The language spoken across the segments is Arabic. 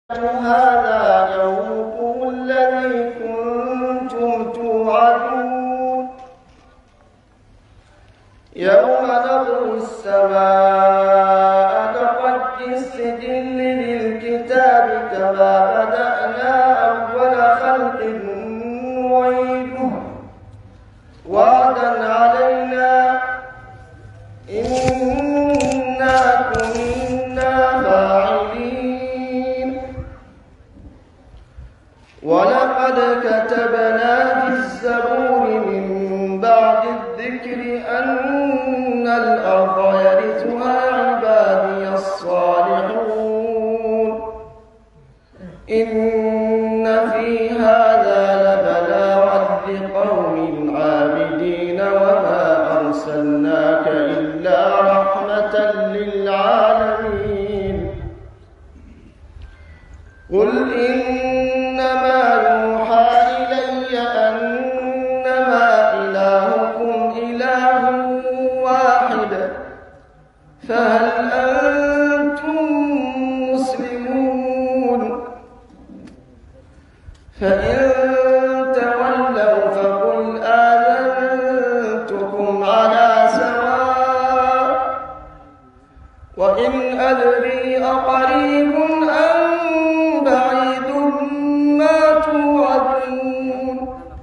هذا يومكم الذي كنتم توعدون يوم نطوي السماء كطي السجل للكتاب كما بدأنا أول خلق نعيده وعدا علينا إنا كنا فاعلين. ولقد كتبنا في الزبور من بعد الذكر أن الأرض يرثها عبادي الصالحون إن في هذا لبلاغا لقوم عابدين وما أرسلناك إلا رحمة للعالمين. قل إنما يوحى إلي أنما إلهكم إله واحد فهل أنتم مسلمون؟ فإن تولوا فقل آذنتكم على سواء وإن أدري أقريب أم بعيد ما توعدون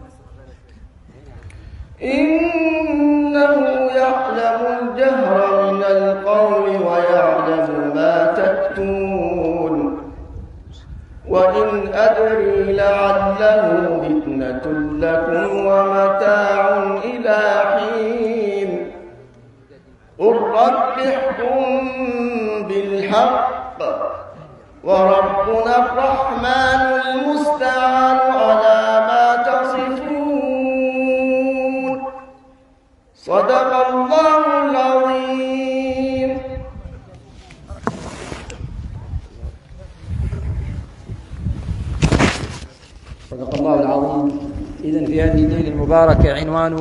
إنه يعلم الجهر من القول ويعلم ما تكتمون وإن أدري لعله فتنة لكم ومتاع إلى حين. قل رب احكم بالحق وربنا الرحمن المستعان على ما تصفون. صدق الله العظيم. صدق الله العظيم. إذن في هذه الليلة المباركة عنوان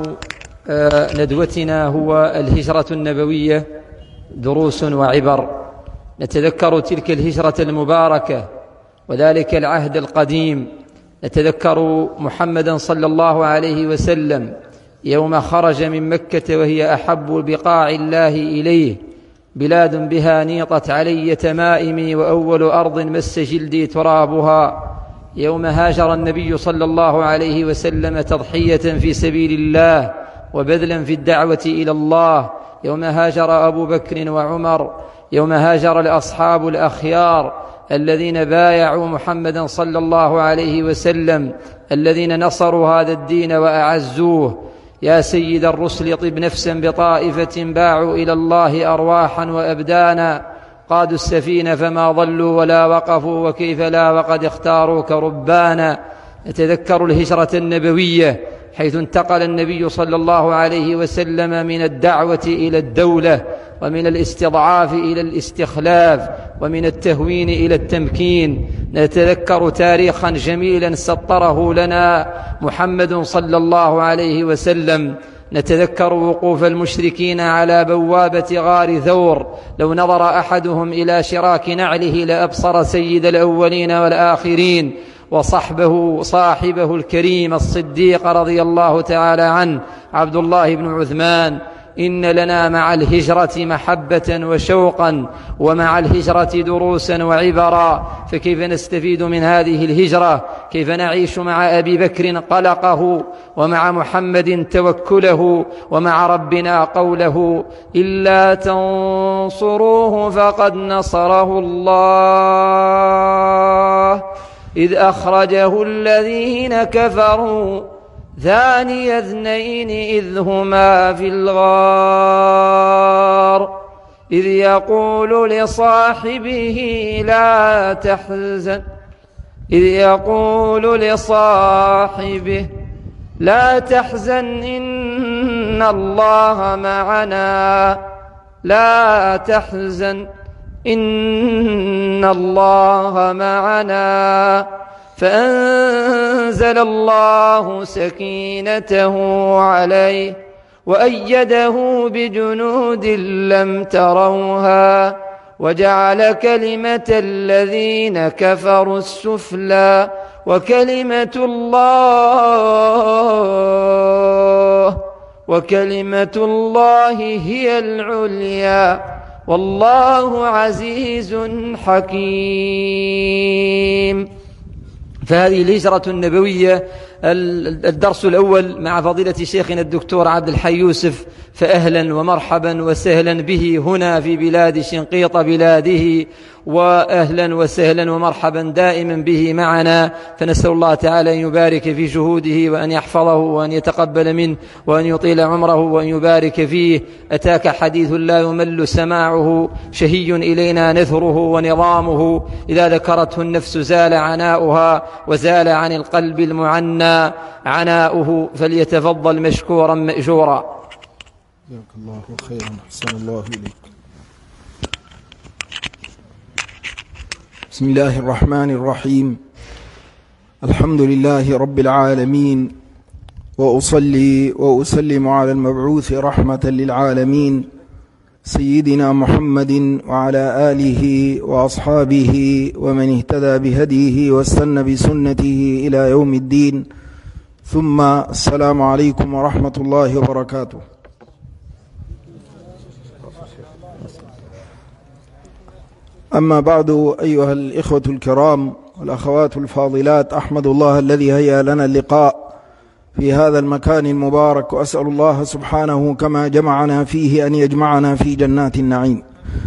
ندوتنا هو الهجرة النبوية دروس وعبر. نتذكر تلك الهجرة المباركة وذلك العهد القديم. نتذكر محمدا صلى الله عليه وسلم يوم خرج من مكة وهي أحب بقاع الله إليه، بلاد بها نيطت علي تمائمي وأول أرض مس جلدي ترابها. يوم هاجر النبي صلى الله عليه وسلم تضحية في سبيل الله وبذلا في الدعوة إلى الله. يوم هاجر أبو بكر وعمر. يوم هاجر الأصحاب الأخيار الذين بايعوا محمدا صلى الله عليه وسلم، الذين نصروا هذا الدين وأعزوه. يا سيد الرسل طب نفسا بطائفة باعوا إلى الله أرواحا وأبدانا، قادوا السفينة فما ضلوا ولا وقفوا وكيف لا وقد اختاروك ربانا. نتذكر الهجرة النبوية حيث انتقل النبي صلى الله عليه وسلم من الدعوة إلى الدولة ومن الاستضعاف إلى الاستخلاف ومن التهوين إلى التمكين. نتذكر تاريخا جميلا سطره لنا محمد صلى الله عليه وسلم. نتذكر وقوف المشركين على بوابة غار ثور، لو نظر أحدهم إلى شراك نعله لأبصر سيد الأولين والآخرين صاحبه الكريم الصديق رضي الله تعالى عنه عبد الله بن عثمان. إن لنا مع الهجرة محبة وشوقا ومع الهجرة دروسا وعبرا. فكيف نستفيد من هذه الهجرة؟ كيف نعيش مع أبي بكر قلقه ومع محمد توكله ومع ربنا قوله إلا تنصروه فقد نصره الله إذ أخرجه الذين كفروا ثاني اثنين إذ هما في الغار إذ يقول لصاحبه لا تحزن إن الله معنا لا تحزن إن الله معنا. فأنزل الله سكينته عليه وأيده بجنود لم تروها وجعل كلمة الذين كفروا السفلى وكلمة الله هي العليا والله عزيز حكيم. فهذه الهجرة النبوية الدرس الأول مع فضيلة شيخنا الدكتور عبد الحي يوسف، فأهلا ومرحبا وسهلا به هنا في بلاد شنقيط بلاده، وأهلا وسهلا ومرحبا دائما به معنا. فنسأل الله تعالى أن يبارك في جهوده وأن يحفظه وأن يتقبل منه وأن يطيل عمره وأن يبارك فيه. أتاك حديث لا يمل سماعه، شهي إلينا نثره ونظامه، إذا ذكرته النفس زال عناؤها وزال عن القلب المعنى عناؤه، فليتفضل مشكورا مأجورا. جزاك الله خيرا، أحسن الله إليك. بسم الله الرحمن الرحيم. الحمد لله رب العالمين، وأصلي وأسلم على المبعوث رحمة للعالمين سيدنا محمد وعلى آله وأصحابه ومن اهتدى بهديه واستنى بسنته إلى يوم الدين، ثم السلام عليكم ورحمة الله وبركاته. أما بعد، أيها الإخوة الكرام والأخوات الفاضلات، أحمد الله الذي هيأ لنا اللقاء في هذا المكان المبارك، وأسأل الله سبحانه كما جمعنا فيه أن يجمعنا في جنات النعيم.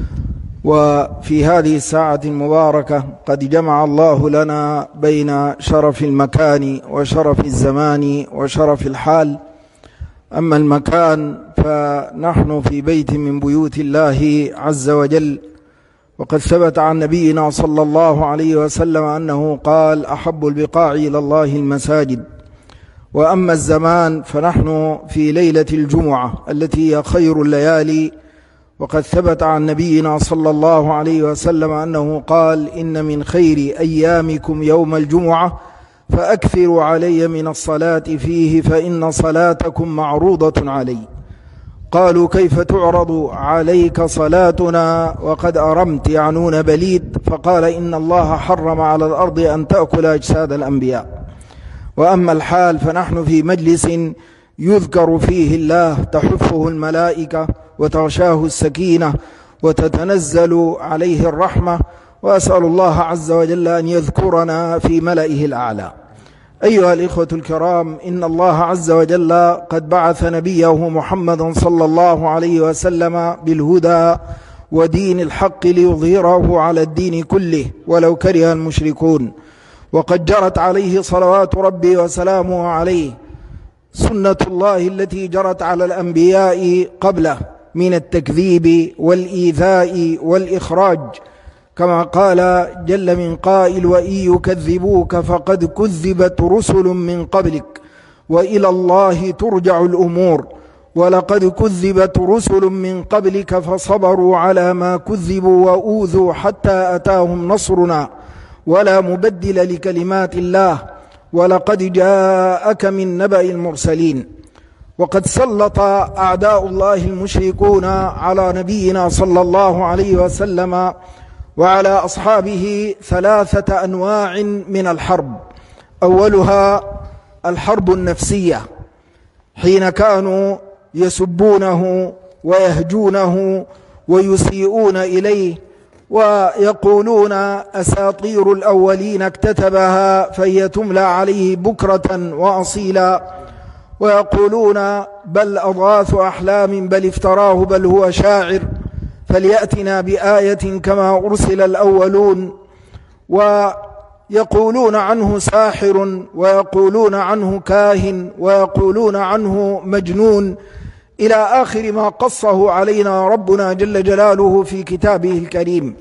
وفي هذه الساعة المباركة قد جمع الله لنا بين شرف المكان وشرف الزمان وشرف الحال. أما المكان فنحن في بيت من بيوت الله عز وجل، وقد ثبت عن نبينا صلى الله عليه وسلم أنه قال: أحب البقاع إلى الله المساجد. وأما الزمان فنحن في ليلة الجمعة التي هي خير الليالي، وقد ثبت عن نبينا صلى الله عليه وسلم أنه قال: إن من خير أيامكم يوم الجمعة، فأكثروا علي من الصلاة فيه فإن صلاتكم معروضة علي. قالوا: كيف تعرض عليك صلاتنا وقد أرمت، يعنون بليد؟ فقال: إن الله حرم على الأرض أن تأكل أجساد الأنبياء. وأما الحال فنحن في مجلس يذكر فيه الله، تحفه الملائكة وتغشاه السكينة وتتنزل عليه الرحمة، وأسأل الله عز وجل أن يذكرنا في ملئه الأعلى. أيها الإخوة الكرام، إن الله عز وجل قد بعث نبيه محمد صلى الله عليه وسلم بالهدى ودين الحق ليظهره على الدين كله ولو كره المشركون. وقد جرت عليه صلوات ربي وسلامه عليه سنة الله التي جرت على الأنبياء قبله من التكذيب والإيذاء والإخراج، كما قال جل من قائل: وإن يكذبوك فقد كذبت رسل من قبلك وإلى الله ترجع الأمور. ولقد كذبت رسل من قبلك فصبروا على ما كذبوا وأوذوا حتى أتاهم نصرنا ولا مبدل لكلمات الله، ولقد جاءك من نبأ المرسلين. وقد سلط أعداء الله المشركون على نبينا صلى الله عليه وسلم وعلى أصحابه 3 أنواع من الحرب. أولها الحرب النفسية، حين كانوا يسبونه ويهجونه ويسيئون إليه ويقولون: أساطير الأولين اكتتبها فهي تملى عليه بكرة وأصيلا، ويقولون: بل أضغاث أحلام بل افتراه بل هو شاعر فليأتنا بآية كما أرسل الأولون. ويقولون عنه ساحر، ويقولون عنه كاهن، ويقولون عنه مجنون، إلى آخر ما قصه علينا ربنا جل جلاله في كتابه الكريم.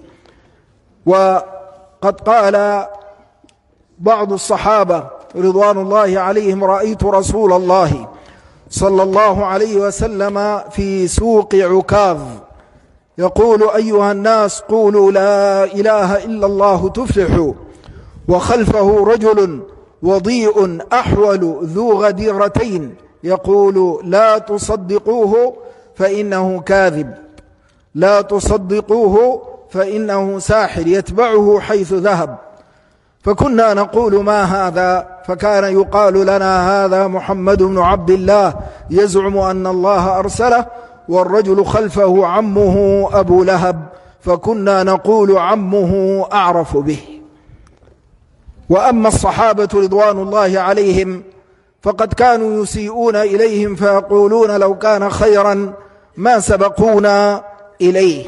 وقد قال بعض الصحابة رضوان الله عليهم: رأيت رسول الله صلى الله عليه وسلم في سوق عكاظ يقول: أيها الناس قولوا لا إله إلا الله تفلحوا، وخلفه رجل وضيء أحول ذو غديرتين يقول: لا تصدقوه فإنه كاذب، لا تصدقوه فإنه ساحر يتبعه حيث ذهب. فكنا نقول ما هذا؟ فكان يقال لنا هذا محمد بن عبد الله يزعم أن الله أرسله، والرجل خلفه عمه أبو لهب، فكنا نقول عمه أعرف به. وأما الصحابة رضوان الله عليهم فقد كانوا يسيئون إليهم فيقولون لو كان خيرا ما سبقونا إليه،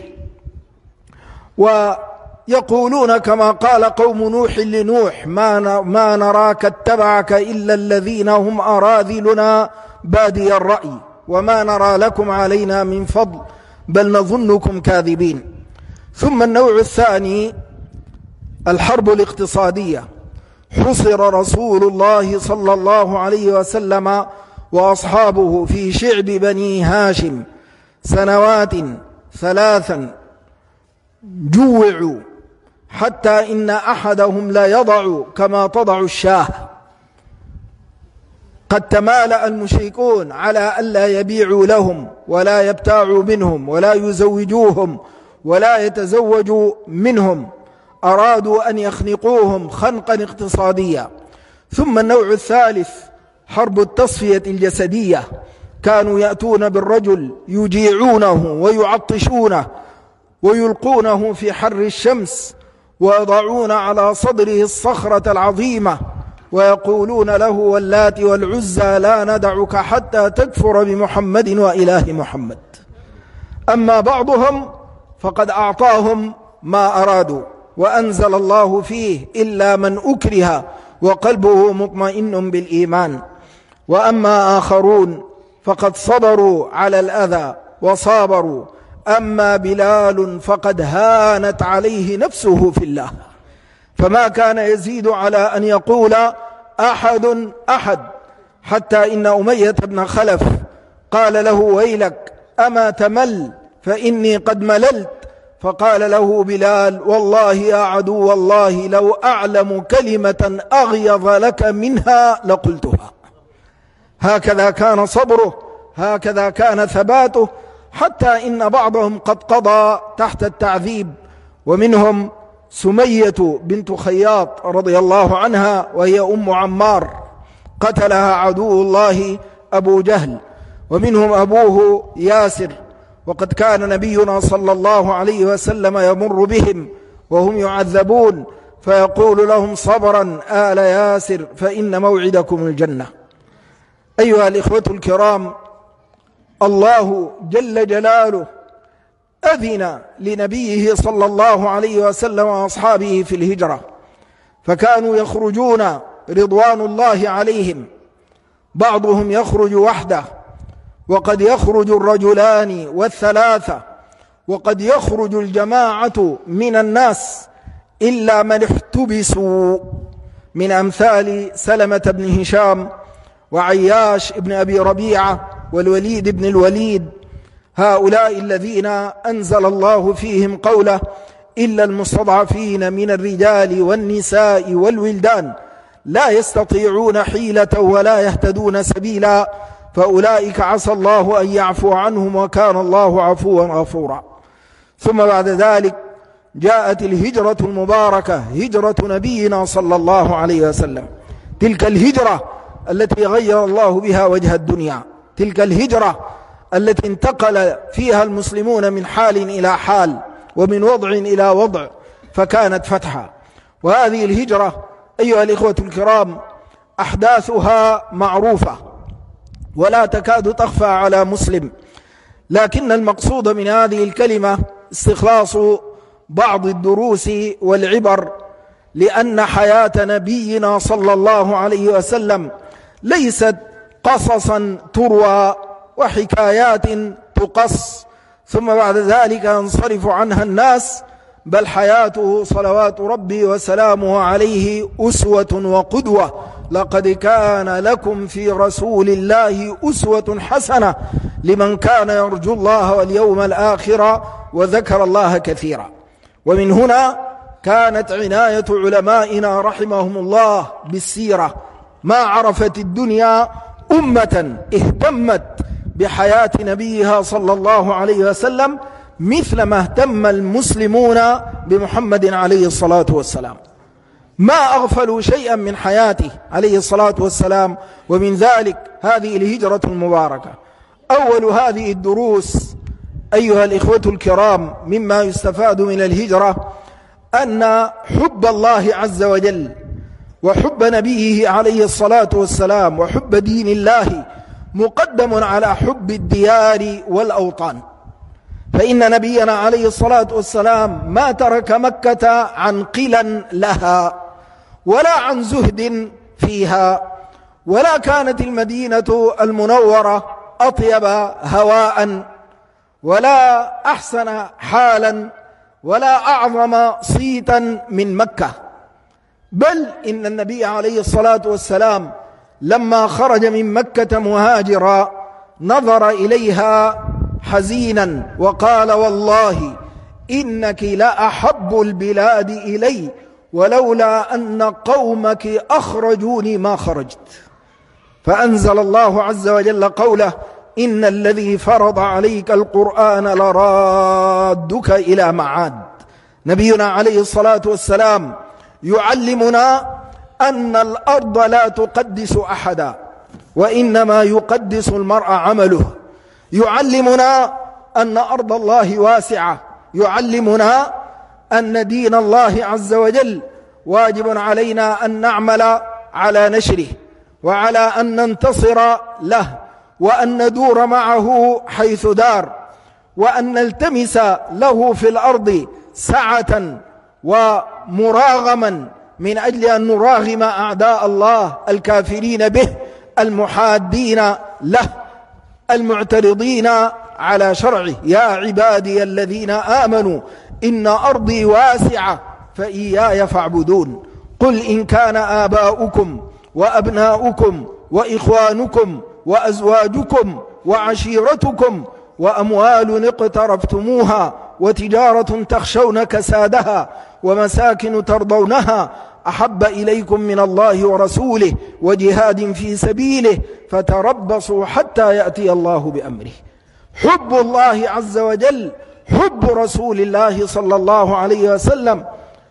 ويقولون كما قال قوم نوح لنوح ما نراك اتبعك إلا الذين هم أراذلنا بادي الرأي وما نرى لكم علينا من فضل بل نظنكم كاذبين. ثم النوع الثاني الحرب الاقتصادية. حصر رسول الله صلى الله عليه وسلم وأصحابه في شعب بني هاشم سنوات 3 جوعوا حتى إن أحدهم لا يضع كما تضع الشاه. قد تمالأ المشركون على ألا يبيعوا لهم ولا يبتاعوا منهم ولا يزوجوهم ولا يتزوجوا منهم، أرادوا أن يخنقوهم خنقا اقتصاديا. ثم النوع الثالث حرب التصفية الجسدية. كانوا يأتون بالرجل يجيعونه ويعطشونه ويلقونه في حر الشمس ويضعون على صدره الصخرة العظيمة ويقولون له واللات والعزى لا ندعك حتى تكفر بمحمد وإله محمد. أما بعضهم فقد أعطاهم ما أرادوا، وأنزل الله فيه إلا من أكره وقلبه مطمئن بالإيمان. وأما آخرون فقد صبروا على الأذى وصابروا. أما بلال فقد هانت عليه نفسه في الله، فما كان يزيد على أن يقول أحد أحد، حتى إن أمية بن خلف قال له ويلك أما تمل فإني قد مللت، فقال له بلال والله يا عدو الله لو أعلم كلمة أغيظ لك منها لقلتها. هكذا كان صبره، هكذا كان ثباته، حتى إن بعضهم قد قضى تحت التعذيب. ومنهم سمية بنت خياط رضي الله عنها وهي أم عمار قتلها عدو الله أبو جهل. ومنهم أبوه ياسر، وقد كان نبينا صلى الله عليه وسلم يمر بهم وهم يعذبون فيقول لهم صبرا آل ياسر فإن موعدكم الجنة. أيها الإخوة الكرام، الله جل جلاله أذن لنبيه صلى الله عليه وسلم وأصحابه في الهجرة، فكانوا يخرجون رضوان الله عليهم، بعضهم يخرج وحده، وقد يخرج الرجلان والثلاثة، وقد يخرج الجماعة من الناس إلا من احتبسوا، من أمثال سلمة بن هشام وعياش بن أبي ربيعة والوليد بن الوليد. هؤلاء الذين أنزل الله فيهم قوله إلا المستضعفين من الرجال والنساء والولدان لا يستطيعون حيلة ولا يهتدون سبيلا، فأولئك عسى الله أن يعفو عنهم وكان الله عفوا غفورا. ثم بعد ذلك جاءت الهجرة المباركة، هجرة نبينا صلى الله عليه وسلم، تلك الهجرة التي غير الله بها وجه الدنيا، تلك الهجرة التي انتقل فيها المسلمون من حال إلى حال ومن وضع إلى وضع فكانت فتحا. وهذه الهجرة أيها الإخوة الكرام أحداثها معروفة ولا تكاد تخفى على مسلم، لكن المقصود من هذه الكلمة استخلاص بعض الدروس والعبر، لأن حياة نبينا صلى الله عليه وسلم ليست قصصا تروى وحكايات تقص ثم بعد ذلك ينصرف عنها الناس، بل حياته صلوات ربي وسلامه عليه أسوة وقدوة. لقد كان لكم في رسول الله أسوة حسنة لمن كان يرجو الله واليوم الآخر وذكر الله كثيرا. ومن هنا كانت عناية علمائنا رحمهم الله بالسيرة، ما عرفت الدنيا أمة اهتمت بحياة نبيها صلى الله عليه وسلم مثل ما اهتم المسلمون بمحمد عليه الصلاة والسلام. ما أغفلوا شيئا من حياته عليه الصلاة والسلام. ومن ذلك هذه الهجرة المباركة. أول هذه الدروس أيها الإخوة الكرام مما يستفاد من الهجرة أن حب الله عز وجل وحب نبيه عليه الصلاة والسلام وحب دين الله مقدم على حب الديار والأوطان. فإن نبينا عليه الصلاة والسلام ما ترك مكة عن قلا لها ولا عن زهد فيها، ولا كانت المدينة المنورة أطيب هواء ولا أحسن حالا ولا أعظم صيتا من مكة. بل إن النبي عليه الصلاة والسلام لما خرج من مكة مهاجرا نظر إليها حزينا وقال: والله إنك لأحب البلاد إلي ولولا أن قومك أخرجوني ما خرجت. فأنزل الله عز وجل قوله: إن الذي فرض عليك القرآن لرادك إلى معاد. نبينا عليه الصلاة والسلام يعلمنا أن الأرض لا تقدس أحدا، وإنما يقدس المرء عمله. يعلمنا أن أرض الله واسعة، يعلمنا أن دين الله عز وجل واجب علينا أن نعمل على نشره وعلى أن ننتصر له وأن ندور معه حيث دار، وأن نلتمس له في الأرض سعة ومراغما من أجل أن نراغم أعداء الله الكافرين به المحادين له المعترضين على شرعه. يا عبادي الذين آمنوا إن أرضي واسعة فإياي فاعبدون. قل إن كان آباؤكم وأبناؤكم وإخوانكم وأزواجكم وعشيرتكم وأموال اقترفتموها وتجارة تخشون كسادها ومساكن ترضونها أحب إليكم من الله ورسوله وجهاد في سبيله فتربصوا حتى يأتي الله بأمره. حب الله عز وجل، حب رسول الله صلى الله عليه وسلم،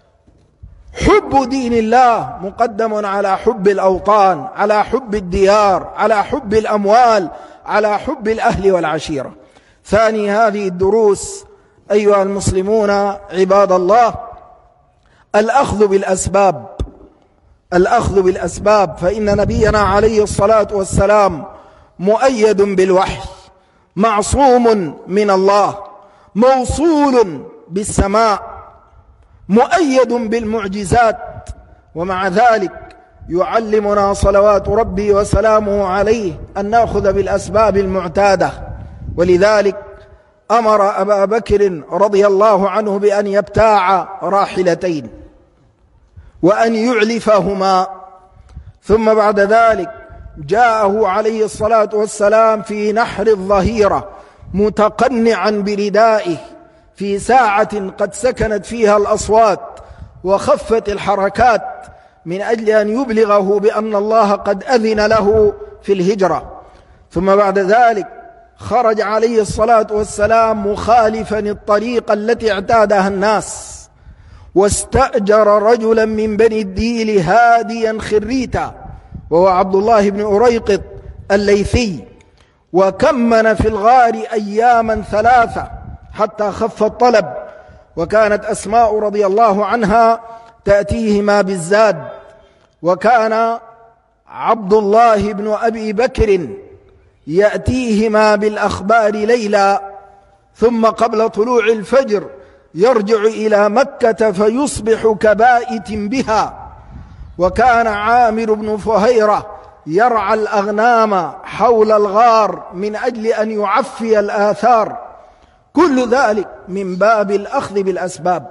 حب دين الله مقدم على حب الأوطان، على حب الديار، على حب الأموال، على حب الأهل والعشيرة. ثاني هذه الدروس أيها المسلمون عباد الله الأخذ بالأسباب. الأخذ بالأسباب، فإن نبينا عليه الصلاة والسلام مؤيد بالوحي، معصوم من الله، موصول بالسماء، مؤيد بالمعجزات، ومع ذلك يعلمنا صلوات ربي وسلامه عليه أن نأخذ بالأسباب المعتادة. ولذلك أمر أبا بكر رضي الله عنه بأن يبتاع راحلتين وأن يعلفهما، ثم بعد ذلك جاءه عليه الصلاة والسلام في نحر الظهيرة متقنعا بردائه في ساعة قد سكنت فيها الأصوات وخفت الحركات من أجل أن يبلغه بأن الله قد أذن له في الهجرة. ثم بعد ذلك خرج عليه الصلاة والسلام مخالفا الطريق التي اعتادها الناس، واستأجر رجلا من بني الديل هاديا خريتا وهو عبد الله بن أريقط الليثي، وكمن في الغار أياما ثلاثة حتى خف الطلب. وكانت أسماء رضي الله عنها تأتيهما بالزاد، وكان عبد الله بن أبي بكر يأتيهما بالأخبار ليلا، ثم قبل طلوع الفجر يرجع إلى مكة فيصبح كبائت بها. وكان عامر بن فهيرة يرعى الأغنام حول الغار من أجل أن يعفي الآثار. كل ذلك من باب الأخذ بالأسباب.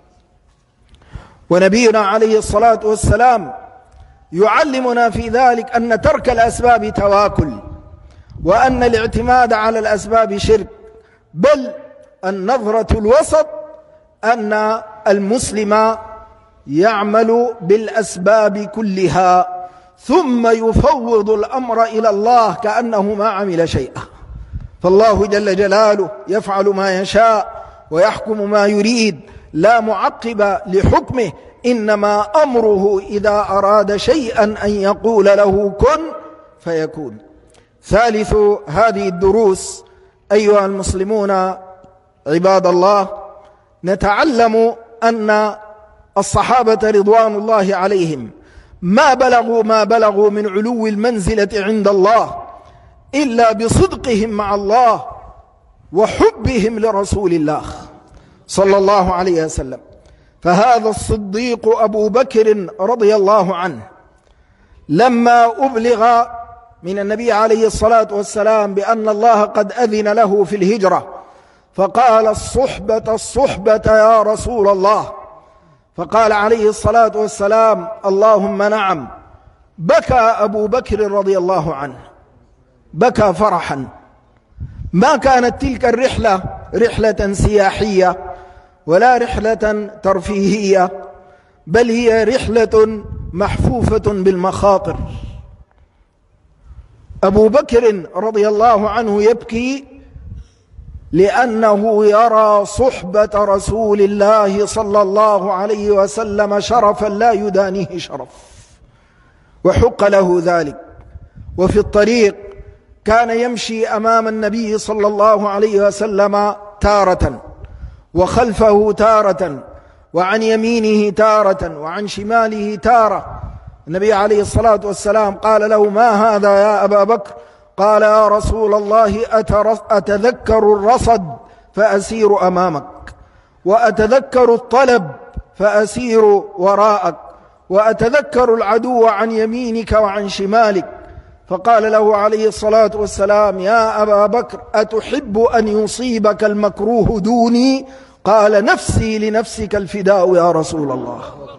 ونبينا عليه الصلاة والسلام يعلمنا في ذلك أن ترك الأسباب تواكل، وأن الاعتماد على الأسباب شرك، بل النظرة الوسط أن المسلم يعمل بالأسباب كلها ثم يفوض الأمر إلى الله كأنه ما عمل شيئا. فالله جل جلاله يفعل ما يشاء ويحكم ما يريد، لا معقب لحكمه، إنما أمره إذا أراد شيئا أن يقول له كن فيكون. ثالث هذه الدروس أيها المسلمون عباد الله، نتعلم أن الصحابة رضوان الله عليهم ما بلغوا من علو المنزلة عند الله إلا بصدقهم مع الله وحبهم لرسول الله صلى الله عليه وسلم. فهذا الصديق أبو بكر رضي الله عنه لما أبلغ من النبي عليه الصلاة والسلام بأن الله قد أذن له في الهجرة فقال الصحبة الصحبة يا رسول الله، فقال عليه الصلاة والسلام اللهم نعم. بكى أبو بكر رضي الله عنه، بكى فرحا. ما كانت تلك الرحلة رحلة سياحية ولا رحلة ترفيهية، بل هي رحلة محفوفة بالمخاطر. أبو بكر رضي الله عنه يبكي لأنه يرى صحبة رسول الله صلى الله عليه وسلم شرفا لا يدانيه شرف، وحق له ذلك. وفي الطريق كان يمشي أمام النبي صلى الله عليه وسلم تارة، وخلفه تارة، وعن يمينه تارة، وعن شماله تارة. النبي عليه الصلاة والسلام قال له ما هذا يا أبا بكر؟ قال يا رسول الله أتذكر الرصد فأسير أمامك، وأتذكر الطلب فأسير وراءك، وأتذكر العدو عن يمينك وعن شمالك. فقال له عليه الصلاة والسلام يا أبا بكر أتحب أن يصيبك المكروه دوني؟ قال نفسي لنفسك الفداء يا رسول الله.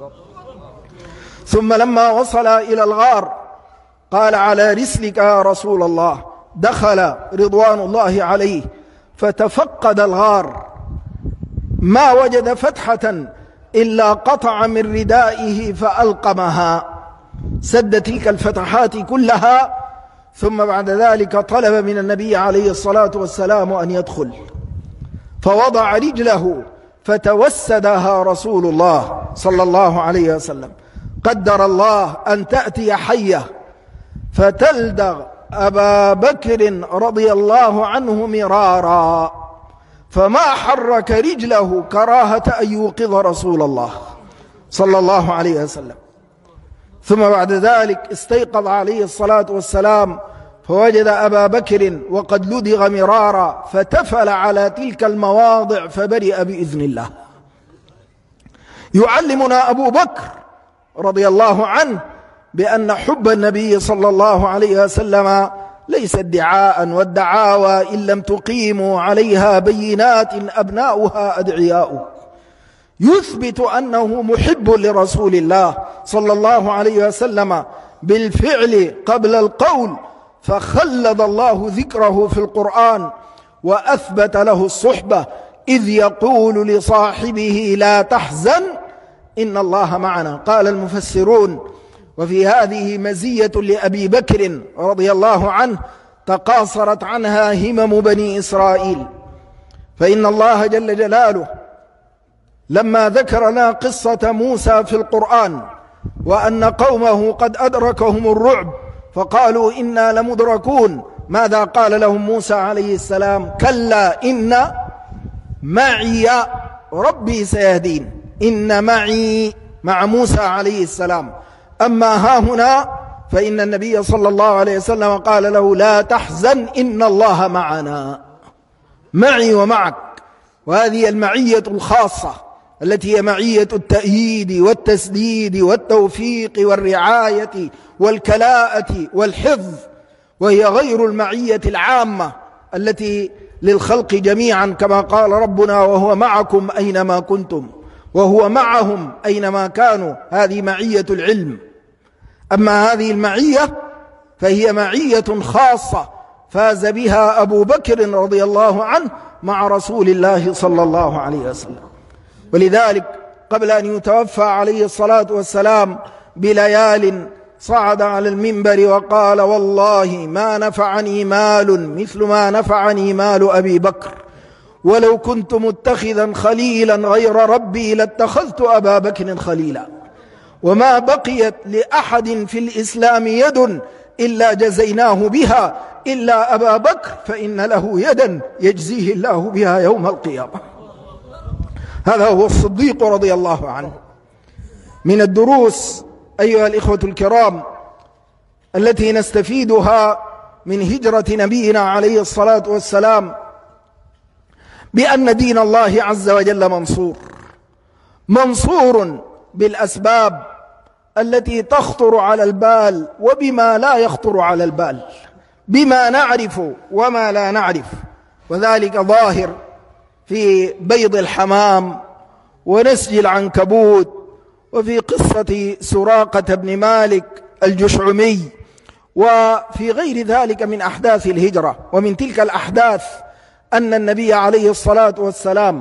ثم لما وصل إلى الغار قال على رسلك يا رسول الله. دخل رضوان الله عليه فتفقد الغار، ما وجد فتحة إلا قطع من ردائه فألقمها، سد تلك الفتحات كلها. ثم بعد ذلك طلب من النبي عليه الصلاة والسلام أن يدخل، فوضع رجله فتوسدها رسول الله صلى الله عليه وسلم. قدر الله أن تأتي حية فتلدغ أبا بكر رضي الله عنه مرارا، فما حرك رجله كراهة أن يوقظ رسول الله صلى الله عليه وسلم. ثم بعد ذلك استيقظ عليه الصلاة والسلام فوجد أبا بكر وقد لدغ مرارا، فتفل على تلك المواضع فبرئ بإذن الله. يعلمنا أبو بكر رضي الله عنه بأن حب النبي صلى الله عليه وسلم ليس ادعاء، والدعاوى إن لم تقيموا عليها بينات أبناؤها أدعياء. يثبت أنه محب لرسول الله صلى الله عليه وسلم بالفعل قبل القول، فخلد الله ذكره في القرآن وأثبت له الصحبة، إذ يقول لصاحبه لا تحزن إن الله معنا. قال المفسرون وفي هذه مزية لأبي بكر رضي الله عنه تقاصرت عنها همم بني إسرائيل، فإن الله جل جلاله لما ذكر لنا قصة موسى في القرآن وأن قومه قد أدركهم الرعب فقالوا إنا لمدركون، ماذا قال لهم موسى عليه السلام؟ كلا إن معي ربي سيهدين. إن معي مع موسى عليه السلام. أما ها هنا فإن النبي صلى الله عليه وسلم قال له لا تحزن إن الله معنا، معي ومعك. وهذه المعية الخاصة التي هي معية التأييد والتسديد والتوفيق والرعاية والكلاءة والحفظ، وهي غير المعية العامة التي للخلق جميعا، كما قال ربنا وهو معكم أينما كنتم، وهو معهم أينما كانوا. هذه معية العلم. أما هذه المعية فهي معية خاصة فاز بها أبو بكر رضي الله عنه مع رسول الله صلى الله عليه وسلم. ولذلك قبل أن يتوفى عليه الصلاة والسلام بليال صعد على المنبر وقال والله ما نفعني مال مثل ما نفعني مال أبي بكر، ولو كنت متخذا خليلا غير ربي لاتخذت أبا بكر خليلا. وما بقيت لأحد في الإسلام يد إلا جزيناه بها إلا أبا بكر فإن له يدا يجزيه الله بها يوم القيامة. هذا هو الصديق رضي الله عنه. من الدروس أيها الإخوة الكرام التي نستفيدها من هجرة نبينا عليه الصلاة والسلام بأن دين الله عز وجل منصور بالأسباب التي تخطر على البال وبما لا يخطر على البال، بما نعرف وما لا نعرف، وذلك ظاهر في بيض الحمام ونسج العنكبوت، وفي قصة سراقة بن مالك الجشعمي، وفي غير ذلك من أحداث الهجرة. ومن تلك الأحداث أن النبي عليه الصلاة والسلام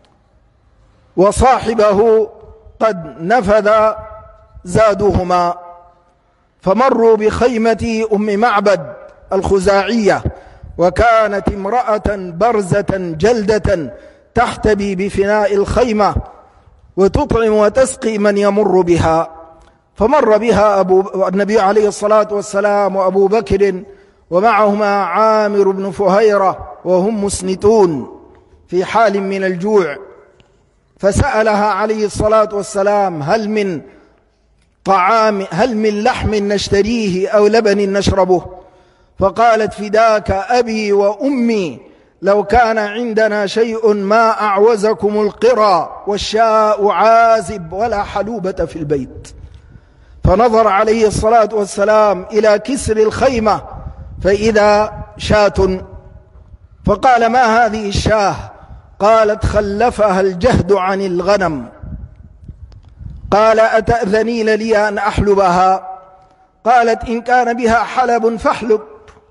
وصاحبه قد نفذ زادهما، فمروا بخيمة أم معبد الخزاعية، وكانت امرأة برزة جلدة تحتبي بفناء الخيمة وتطعم وتسقي من يمر بها. فمر بها النبي عليه الصلاة والسلام وأبو بكر ومعهما عامر بن فهيرة وهم مسنتون في حال من الجوع، فسألها عليه الصلاة والسلام هل من طعام، هل من لحم نشتريه أو لبن نشربه؟ فقالت فداك أبي وأمي لو كان عندنا شيء ما أعوزكم القرى والشاء عازب ولا حلوبة في البيت. فنظر عليه الصلاة والسلام إلى كسر الخيمة فإذا شاة، فقال ما هذه الشاه؟ قالت خلفها الجهد عن الغنم. قال أتأذنين لي أن أحلبها؟ قالت إن كان بها حلب فاحلب.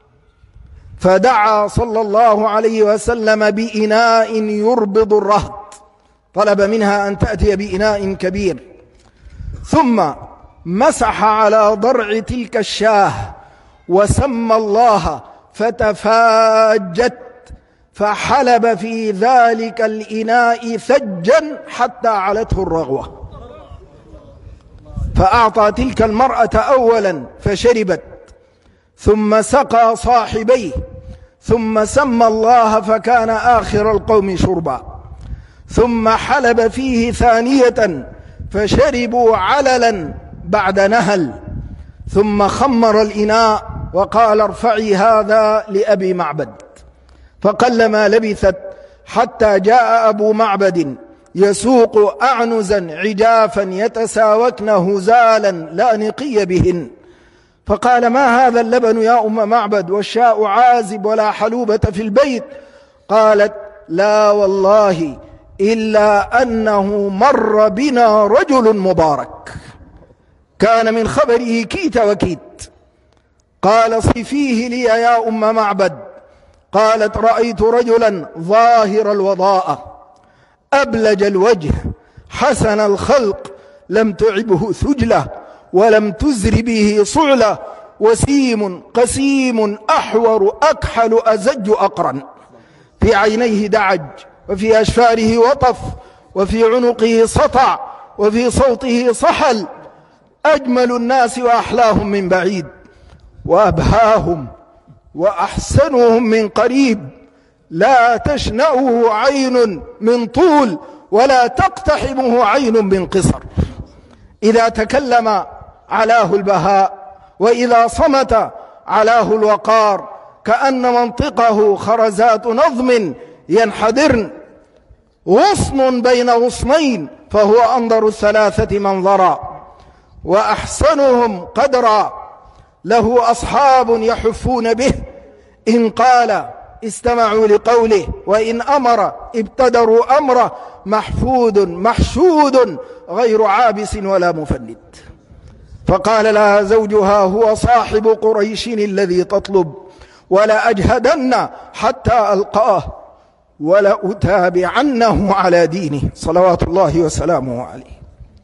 فدعا صلى الله عليه وسلم بإناء يربض الرهط، طلب منها أن تأتي بإناء كبير، ثم مسح على ضرع تلك الشاه وسمى الله فتفاجت، فحلب في ذلك الإناء ثجا حتى علته الرغوة، فأعطى تلك المرأة أولا فشربت، ثم سقى صاحبيه، ثم سمى الله فكان آخر القوم شربا، ثم حلب فيه ثانية فشربوا عللا بعد نهل، ثم خمر الإناء وقال ارفعي هذا لأبي معبد. فقلما لبثت حتى جاء أبو معبد يسوق أعنزا عجافا يتساوكن هزالا لا نقي بهن، فقال ما هذا اللبن يا أم معبد والشاء عازب ولا حلوبة في البيت؟ قالت لا والله إلا أنه مر بنا رجل مبارك كان من خبره كيت وكيت. قال صفيه لي يا أم معبد. قالت رأيت رجلا ظاهر الوضاءة أبلج الوجه حسن الخلق لم تعبه ثجلة ولم تزر به صعلة، وسيم قسيم أحور أكحل أزج أقرن، في عينيه دعج وفي أشفاره وطف وفي عنقه سطع وفي صوته صحل، أجمل الناس وأحلاهم من بعيد وأبهاهم وأحسنهم من قريب، لا تشنأه عين من طول ولا تقتحمه عين من قصر. إذا تكلم علاه البهاء وإذا صمت علاه الوقار، كأن منطقه خرزات نظم ينحدرن، غصن بين غصنين فهو أنظر الثلاثة منظرا وأحسنهم قدرا، له أصحاب يحفون به، إن قال استمعوا لقوله وإن أمر ابتدروا أمره، محفود محشود غير عابس ولا مفند. فقال لها زوجها هو صاحب قريش الذي تطلب، ولا أجهدن حتى ألقاه ولا أتابعنه على دينه صلوات الله وسلامه عليه.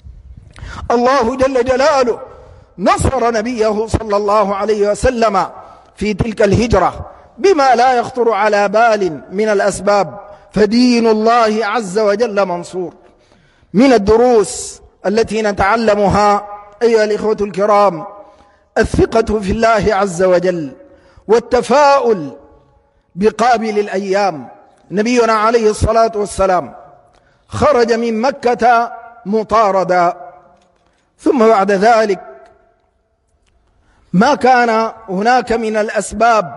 الله جل جلاله نصر نبيه صلى الله عليه وسلم في تلك الهجرة بما لا يخطر على بال من الأسباب، فدين الله عز وجل منصور. من الدروس التي نتعلمها أيها الإخوة الكرام الثقة في الله عز وجل والتفاؤل بقابل الأيام. نبينا عليه الصلاة والسلام خرج من مكة مطاردا، ثم بعد ذلك ما كان هناك من الأسباب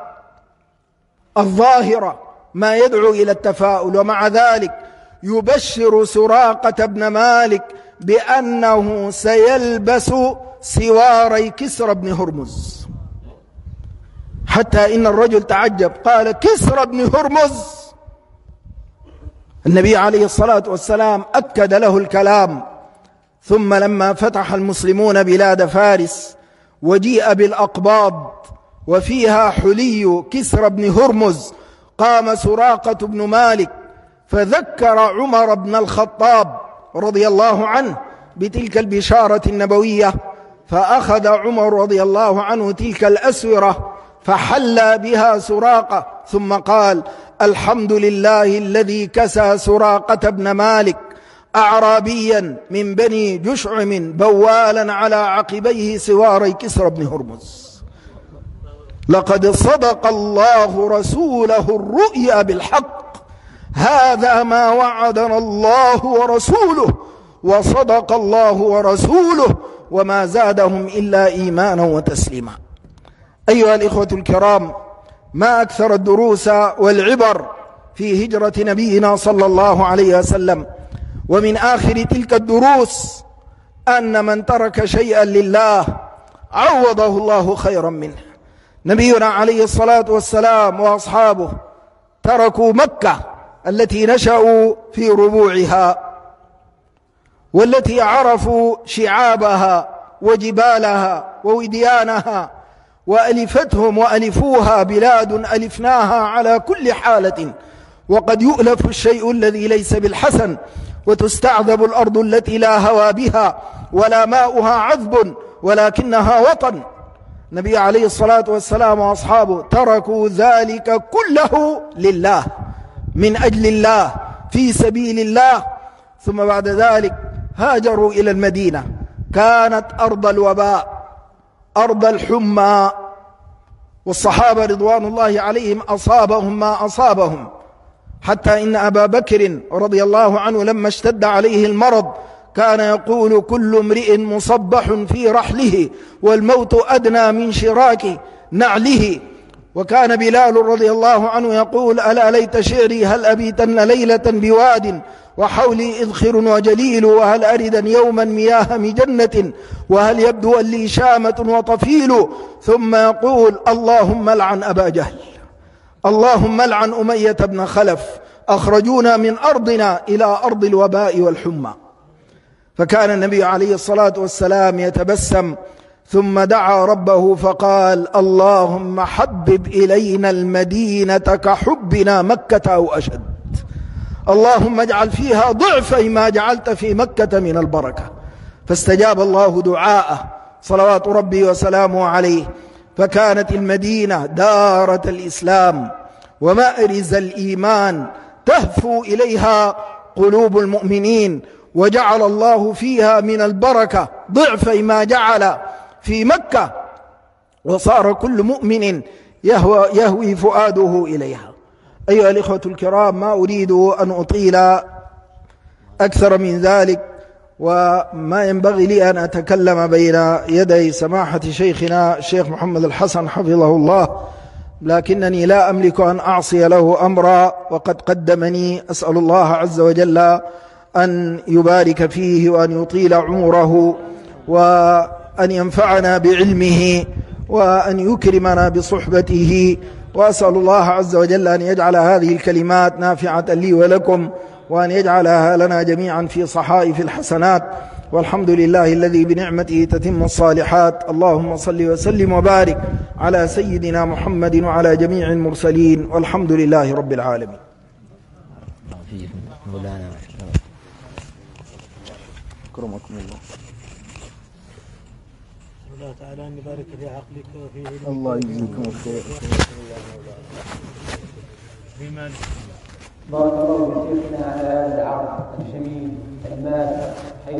الظاهرة ما يدعو إلى التفاؤل، ومع ذلك يبشر سراقة بن مالك بأنه سيلبس سواري كسرى بن هرمز، حتى إن الرجل تعجب قال: كسرى بن هرمز؟ النبي عليه الصلاة والسلام أكد له الكلام. ثم لما فتح المسلمون بلاد فارس وجيء بالأقباض وفيها حلي كسرى بن هرمز، قام سراقة بن مالك فذكر عمر بن الخطاب رضي الله عنه بتلك البشارة النبوية، فأخذ عمر رضي الله عنه تلك الأسورة فحلى بها سراقة، ثم قال: الحمد لله الذي كسى سراقة بن مالك أعرابيا من بني جشعم بوالا على عقبيه سواري كسرى بن هرمز. لقد صدق الله رسوله الرؤيا بالحق، هذا ما وعدنا الله ورسوله، وصدق الله ورسوله وما زادهم إلا إيمانا وتسليما. أيها الإخوة الكرام، ما أكثر الدروس والعبر في هجرة نبينا صلى الله عليه وسلم. ومن آخر تلك الدروس أن من ترك شيئا لله عوضه الله خيرا منه. نبينا عليه الصلاة والسلام وأصحابه تركوا مكة التي نشأوا في ربوعها والتي عرفوا شعابها وجبالها ووديانها، وألفتهم وألفوها بلاد ألفناها على كل حالة، وقد يؤلف الشيء الذي ليس بالحسن، وتستعذب الأرض التي لا هوى بها ولا ماؤها عذب ولكنها وطن. النبي عليه الصلاة والسلام وأصحابه تركوا ذلك كله لله، من أجل الله، في سبيل الله. ثم بعد ذلك هاجروا إلى المدينة، كانت أرض الوباء، أرض الحمى، والصحابة رضوان الله عليهم أصابهم ما أصابهم، حتى إن أبا بكر رضي الله عنه لما اشتد عليه المرض كان يقول: كل امرئ مصبح في رحله والموت أدنى من شراك نعله. وكان بلال رضي الله عنه يقول: ألا ليت شعري هل أبيتن ليلة بواد وحولي إذخر وجليل، وهل أردا يوما مياه مجنة، وهل يبدو لي شامة وطفيل. ثم يقول: اللهم لعن أبا جهل، اللهم لعن أمية بن خلف، أخرجونا من أرضنا إلى أرض الوباء والحمى. فكان النبي عليه الصلاة والسلام يتبسم، ثم دعا ربه فقال: اللهم حبب إلينا المدينة كحبنا مكة أو أشد، اللهم اجعل فيها ضعفي ما جعلت في مكة من البركة. فاستجاب الله دعاءه صلوات ربي وسلامه عليه، فكانت المدينة دارة الإسلام ومأرز الإيمان، تهفو إليها قلوب المؤمنين، وجعل الله فيها من البركة ضعفي ما جعل في مكة، وصار كل مؤمن يهوي فؤاده إليها. أيها الإخوة الكرام، ما أريد أن أطيل أكثر من ذلك، وما ينبغي لي أن أتكلم بين يدي سماحة شيخنا الشيخ محمد الحسن حفظه الله، لكنني لا أملك أن أعصي له أمرا، وقد قدمني. أسأل الله عز وجل أن يبارك فيه وأن يطيل عمره وأن ينفعنا بعلمه وأن يكرمنا بصحبته، وأسأل الله عز وجل أن يجعل هذه الكلمات نافعة لي ولكم، وأن يجعلها لنا جميعا في صحائف الحسنات. والحمد لله الذي بنعمته تتم الصالحات. اللهم صل وسلم وبارك على سيدنا محمد وعلى جميع المرسلين، والحمد لله رب العالمين. أكرمكم الله. الله تعالى أن يبارك في عقلك وفي علمك. الله يجزيكم الخير. في مالك. بارك الله بشيخنا على هذا العرض الجميل الماتع، حيث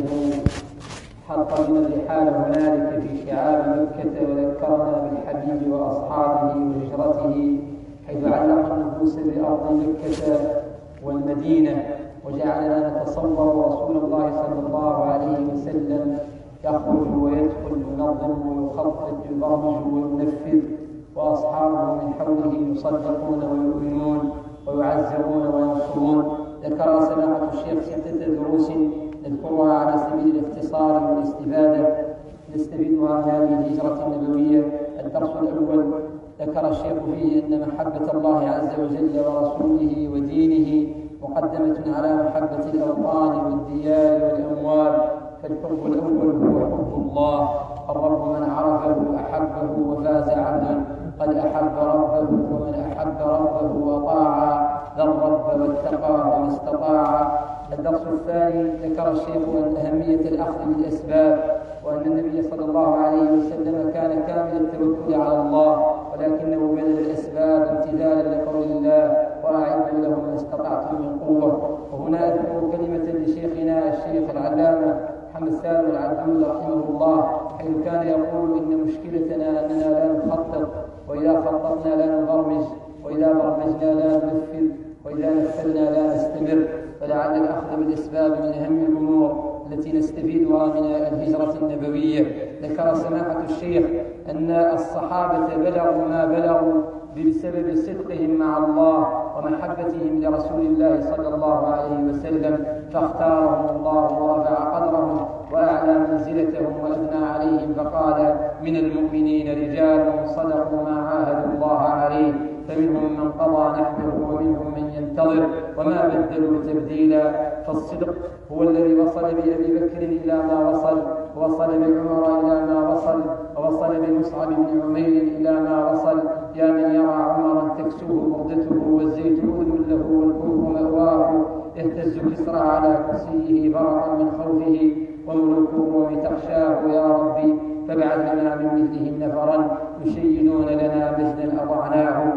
حط من الرحال هنالك في شعاب مكة وذكرنا بالحبيب وأصحابه وهجرته، حيث علق النفوس بأرض مكة والمدينة، وجعلنا نتصور رسول الله صلى الله عليه وسلم يخرج ويدخل ينظم ويخطط يبرمج وينفذ، وأصحابه من حوله يصدقون ويؤمنون ويعزرون وينصرون. ذكر سماحة الشيخ 6 دروس نذكرها على سبيل الاختصار والاستفادة نستفيدها من هذه الهجرة النبوية. الدرس الأول ذكر الشيخ فيه أن محبة الله عز وجل ورسوله ودينه مقدمة على محبة الأوطان والديار والأموال، فالحب الأول هو حب الله. الرب من عرفه أحبه وفاز عبدا قد أحب ربه، ومن أحب ربه وطاع ذا الرب واتقاه ما استطاع. الدرس الثاني ذكر الشيخ أن أهمية الأخذ بالأسباب، وأن النبي صلى الله عليه وسلم كان كامل التوكل على الله، ولكنه بذل الأسباب امتثالا لقول الله وأعدوا لهم ما استطعتم من قوة. وهنا أذكر كلمة لشيخنا الشيخ العلامة محمد سالم العدول رحمه الله، حيث كان يقول إن مشكلتنا أننا لا نخطط، وإذا خططنا لا نبرمج، وإذا برمجنا لا ننفذ، وإذا نفذنا لا نستمر. فلعل الأخذ بالأسباب من أهم الأمور التي نستفيدها من الهجرة النبوية. ذكر سماحة الشيخ أن الصحابة بلغوا ما بلغوا بسبب صدقهم مع الله ومحبتهم لرسول الله صلى الله عليه وسلم، فاختارهم الله ورفع قدرهم وأعلى منزلتهم وأثنى عليهم، فقال من المؤمنين رجال صدقوا ما عاهدوا الله عليه، فمنهم من قضى نحبه ومنهم من ينتظر وما بدلوا تبديلا. فالصدق هو الذي وصل بأبي بكر إلى ما وصل، ووصل بعمر إلى ما وصل، ووصل بمصعب بن عمير إلى ما وصل. يا من يرى عمرا تكسوه بردته والزيت أذن له والحوت مأواه، يهتز كسرى على كرسيه برقا من خوفه وملوك الروم تخشاه. يا ربي فابعث لنا من مثلهم نفرا يشيدون لنا مجدا أضعناه.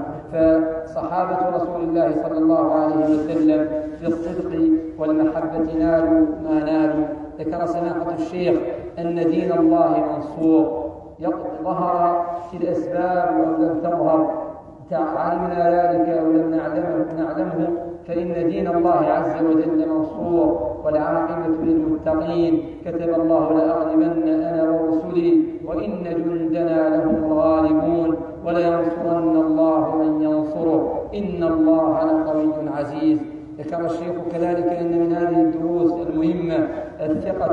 فصحابة رسول الله صلى الله عليه وسلم بالصدق والمحبة نالوا ما نالوا. ذكر سماحة الشيخ أن دين الله منصور، ظهر في الأسباب أو لم تظهر، علمنا ذلك أو لم نعلمه، فإن دين الله عز وجل منصور والعاقبة للمتقين. كتب الله لأغلبن أنا ورسلي وإن جندنا لهم الغالبون ولينصرن الله من ينصره إن الله لقوي عزيز. ذكر الشيخ كذلك أن من هذه الدروس المهمة الثقة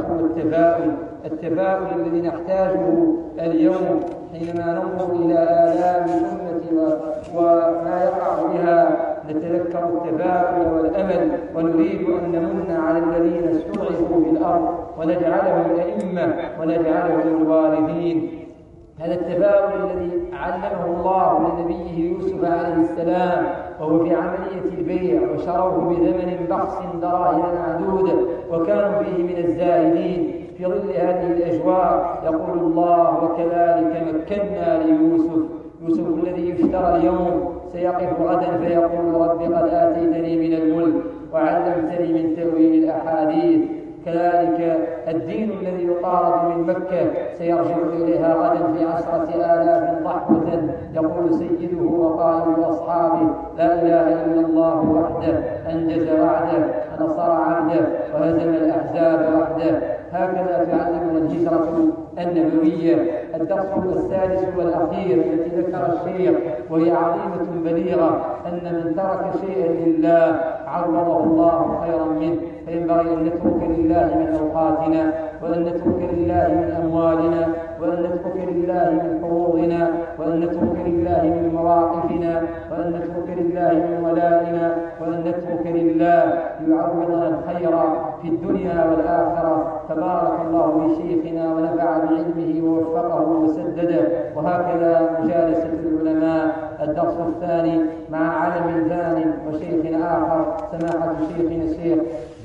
التفاؤل الذي نحتاجه اليوم حينما ننظر إلى آلام الأمة وما يقع بها، نتذكر التفاؤل والأمل، ونريد أن نمن على الذين استضعفوا في الأرض ونجعلهم أئمة ونجعلهم الوارثين. هذا التفاؤل الذي علمه الله لنبيه يوسف عليه السلام وهو في عملية البيع، وشروه بثمن بخس دراهم معدودة وكانوا فيه من الزاهدين. في ظل هذه الأجواء يقول الله وكذلك مكنا ليوسف. يوسف الذي يشترى اليوم سيقف غدا فيقول رب قد آتيتني من الملك وعلمتني من تأويل الأحاديث. كذلك الدين الذي يطارد من مكة سيرجع إليها غدا في 10,000 ضحوة، يقول سيده وقائد أصحابه لا إله إلا الله وحده أنجز وعده ونصر عبده وهزم الأحزاب وحده. هكذا تعلمنا الهجرة النبوية. الدرس السادس والأخير التي ذكر الشيخ وهي عظيمة بليغة، أن من ترك شيئا لله عوضه الله خيرا منه. فينبغي أن نترك لله من أوقاتنا، وأن نترك لله من أموالنا، وأن نترك لله من حقوقنا، وأن نترك لله من مواقفنا، وأن نترك لله من ولائنا، وأن نترك لله ليعوضنا الخير في الدنيا والآخرة. تبارك الله بشيخنا ونفع بعلمه ووفقه وسدده. وهكذا مجالسة العلماء. الدرس الثاني مع علم ثان وشيخ آخر سماحة شيخنا الشيخ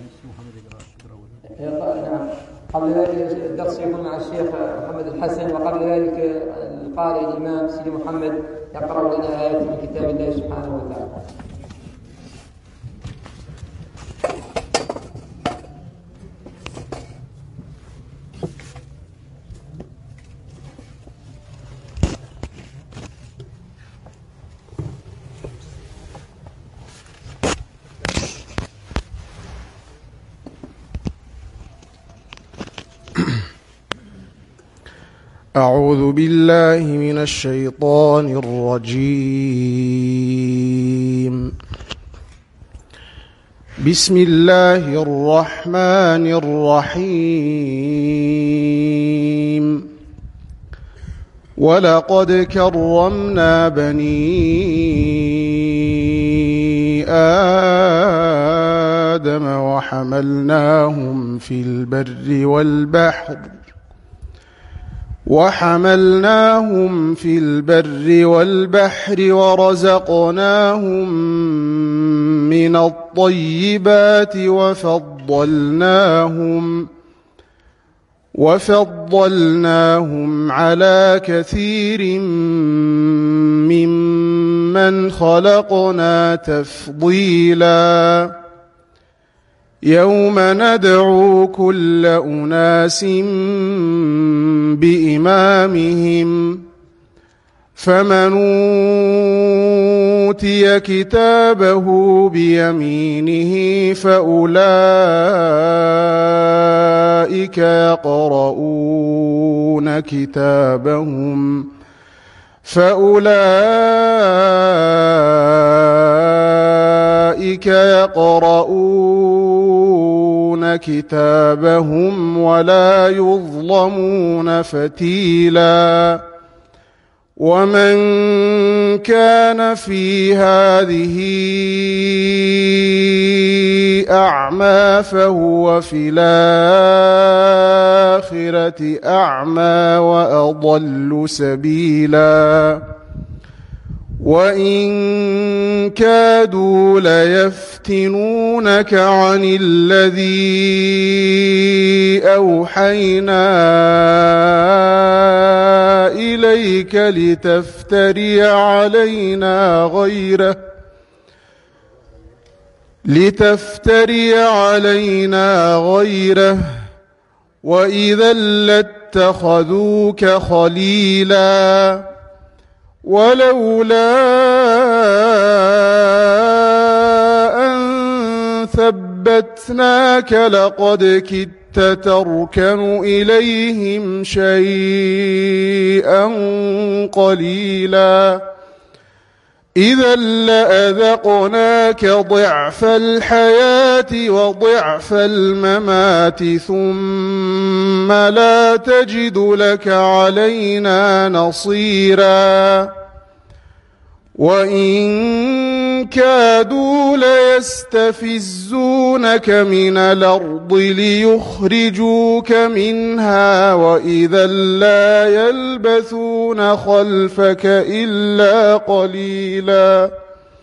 نعم. قبل ذلك الدرس يكون مع الشيخ محمد الحسن، وقبل ذلك القارئ الإمام سيدي محمد يقرأ لنا آيات من كتاب الله سبحانه وتعالى. أعوذ بالله من الشيطان الرجيم. بسم الله الرحمن الرحيم. ولقد كرمنا بني آدم وحملناهم في البر والبحر ورزقناهم من الطيبات وفضلناهم على كثير ممن خلقنا تفضيلا. يوم ندعو كل أناس بإمامهم فمن أوتي كتابه بيمينه فأولئك يقرؤون كتابهم ولا يظلمون فتيلا. ومن كان في هذه أعمى فهو في الآخرة أعمى وأضل سبيلا. وإن كادوا ليفتنونك عن الذي أوحينا إليك لتفتري علينا غيره وإذا لاتخذوك خليلا. ولولا أن ثبتناك لقد كدت تركن إليهم شيئا قليلا. إذا لأذقناك ضعف الحياة وضعف الممات ثم لا تجد لك علينا نصيرا. وإن كادوا ليستفزونك من الأرض ليخرجوك منها وإذا لا يلبثون خلفك إلا قليلا.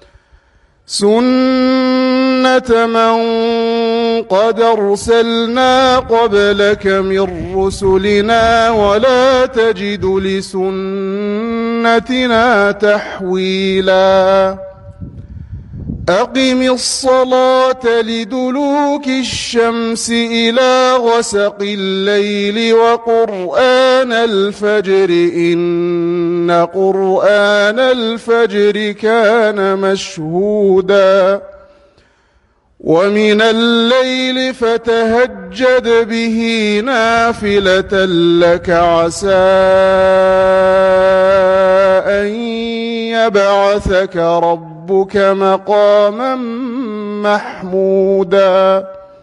سنة من قد أرسلنا قبلك من رسلنا ولا تجد لسنتنا تحويلا. أقم الصلاة لدلوك الشمس إلى غسق الليل وقرآن الفجر إن قرآن الفجر كان مشهودا. ومن الليل فتهجد به نافلة لك عسى أن يبعثك ربك مقاما محمودا.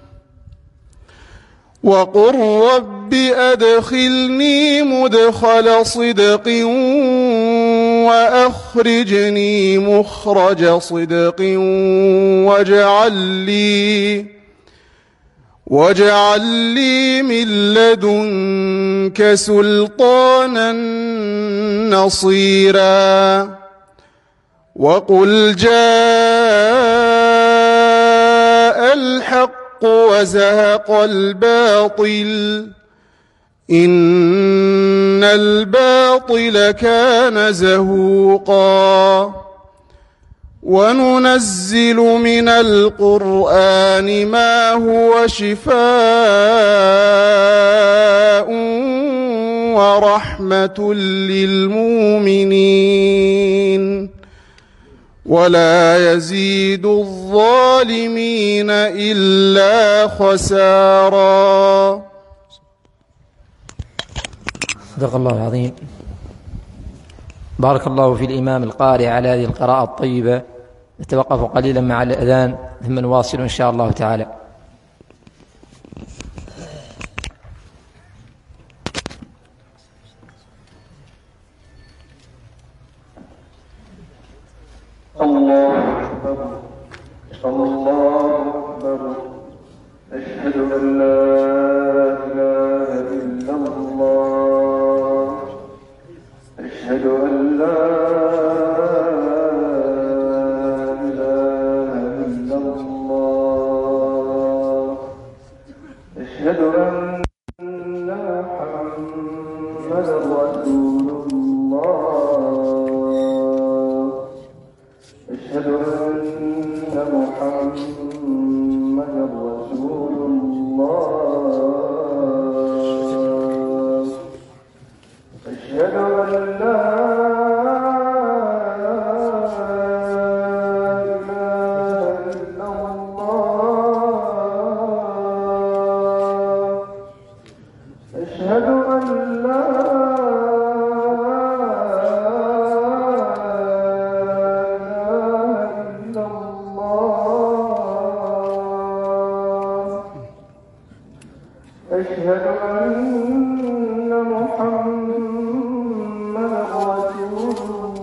وقل رب أدخلني مدخل صدق وأخرجني مخرج صدق واجعل لي من لدنك سلطانا نصيرا. وقل جاء الحق وزهق الباطل إن الباطل كان زهوقا. وننزل من القرآن ما هو شفاء ورحمة للمؤمنين ولا يزيد الظالمين إلا خسارا. صدق الله العظيم. بارك الله في الإمام القارئ على هذه القراءة الطيبة. نتوقف قليلا مع الأذان ثم نواصل إن شاء الله تعالى. الله أكبر الله أكبر أشهد أن لا إله إلا الله أشهد أن لا إله إلا الله أشهد أن محمدا رسول الله أشهد أن محمدا رسول الله أشهد أن لا إله إلا الله أشهد أن لا أشهد أن محمدا رسول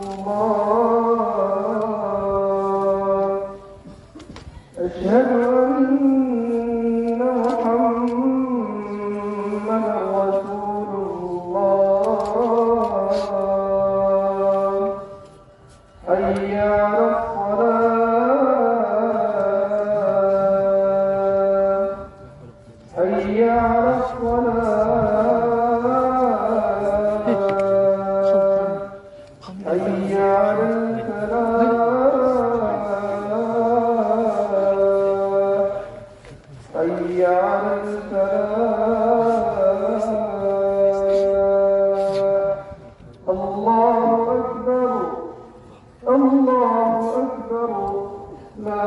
الله أشهد أن محمدا رسول الله حي على الصلاة حي على الصلاة حي على الفلاح حي على الفلاح الله أكبر الله أكبر لا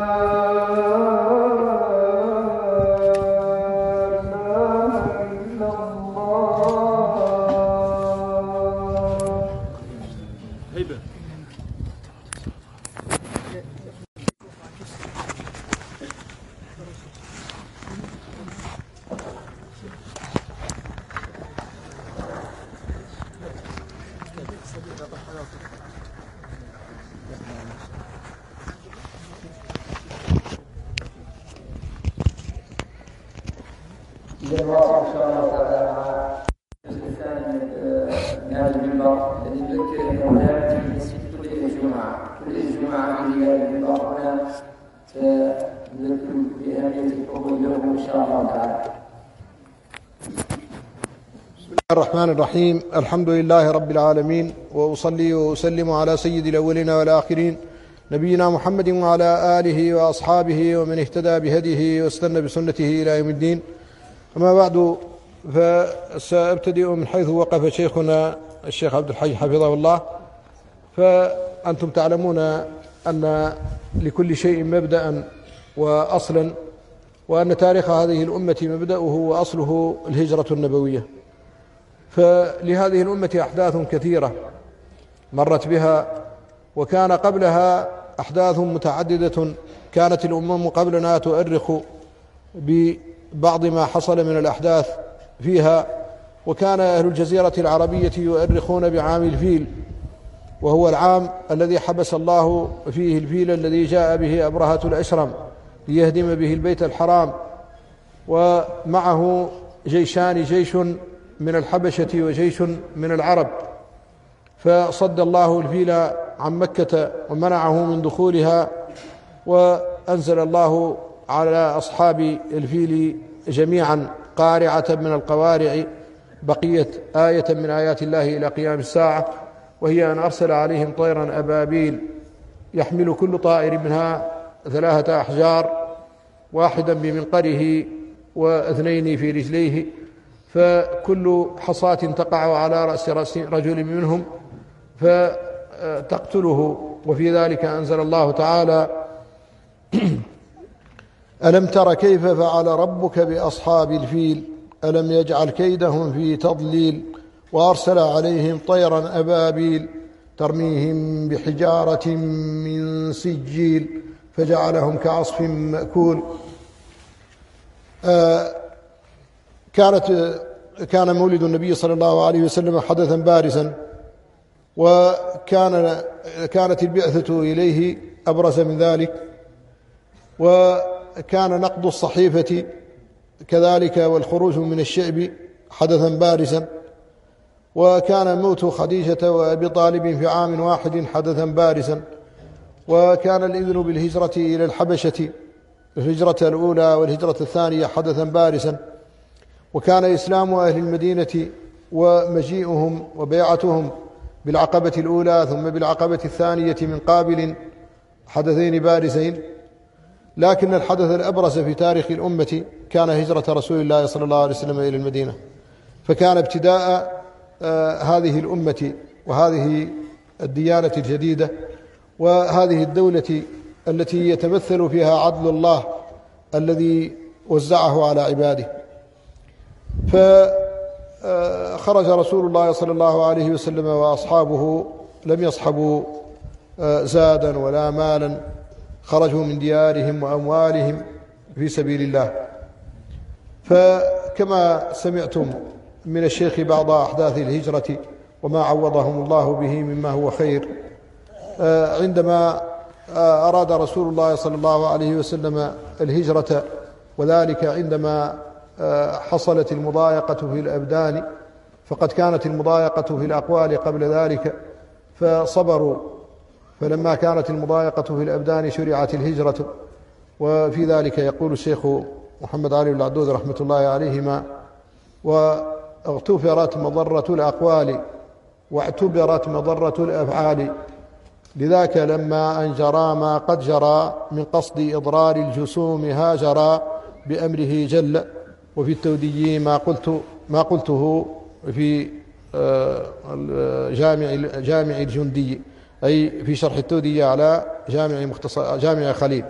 إذا نواصل إن شاء الله تعالى مع الجزء الثاني من هذا المنبر الذي يذكر أنه لا يأتي في المسجد كل جمعة في هذا المنبر هنا سنذكر بأهمية الحضور له إن شاء الله تعالى. بسم الله الرحمن الرحيم. الحمد لله رب العالمين، وأصلي وأسلم على سيد الأولين والآخرين نبينا محمد وعلى آله وأصحابه ومن اهتدى بهديه واستنى بسنته إلى يوم الدين. أما بعد، فسأبتدئ من حيث وقف شيخنا الشيخ عبد الحي حفظه الله. فأنتم تعلمون أن لكل شيء مبدأ وأصلا، وأن تاريخ هذه الأمة مبدأه وأصله الهجرة النبوية. فلهذه الأمة أحداث كثيرة مرت بها، وكان قبلها أحداث متعددة. كانت الأمم قبلنا تؤرخ ببعض ما حصل من الأحداث فيها، وكان أهل الجزيرة العربية يؤرخون بعام الفيل، وهو العام الذي حبس الله فيه الفيل الذي جاء به أبرهة الأشرم ليهدم به البيت الحرام، ومعه جيشان، جيش من الحبشة وجيش من العرب. فصد الله الفيل عن مكة ومنعه من دخولها، وأنزل الله على أصحاب الفيل جميعا قارعة من القوارع بقية آية من آيات الله إلى قيام الساعة، وهي أن أرسل عليهم طيرا أبابيل يحمل كل طائر منها 3 أحجار، واحدا بمنقره واثنين في رجليه، فكل حصاة تقع على رأس رجل منهم فتقتله. وفي ذلك أنزل الله تعالى: ألم تر كيف فعل ربك بأصحاب الفيل ألم يجعل كيدهم في تضليل وأرسل عليهم طيرا أبابيل ترميهم بحجارة من سجيل فجعلهم كعصف مأكول. كان مولد النبي صلى الله عليه وسلم حدثا بارزا، وكانت البعثة إليه أبرز من ذلك، وكان نقض الصحيفة كذلك والخروج من الشعب حدثا بارزا، وكان موت خديجة وأبي طالب في عام واحد حدثا بارزا، وكان الإذن بالهجرة إلى الحبشة الهجرة الأولى والهجرة الثانية حدثا بارزا، وكان إسلام أهل المدينة ومجيئهم وبيعتهم بالعقبة الأولى ثم بالعقبة الثانية من قابل حدثين بارزين. لكن الحدث الأبرز في تاريخ الأمة كان هجرة رسول الله صلى الله عليه وسلم إلى المدينة، فكان ابتداء هذه الأمة وهذه الديانة الجديدة وهذه الدولة التي يتمثل فيها عدل الله الذي وزعه على عباده. فخرج رسول الله صلى الله عليه وسلم وأصحابه لم يصحبوا زادا ولا مالا، خرجوا من ديارهم وأموالهم في سبيل الله. فكما سمعتم من الشيخ بعض أحداث الهجرة وما عوضهم الله به مما هو خير، عندما أراد رسول الله صلى الله عليه وسلم الهجرة، وذلك عندما حصلت المضايقة في الأبدان، فقد كانت المضايقة في الأقوال قبل ذلك فصبروا، فلما كانت المضايقة في الأبدان شرعت الهجرة. وفي ذلك يقول الشيخ محمد علي بن العدود رحمة الله عليهما: واغتفرت مضرة الأقوال واعتبرت مضرة الأفعال، لذاك لما أن جرى ما قد جرى من قصد إضرار الجسوم هاجرا بأمره جل. وفي التودي ما قلته في جامع الجندي، أي في شرح التودي على جامع خليل.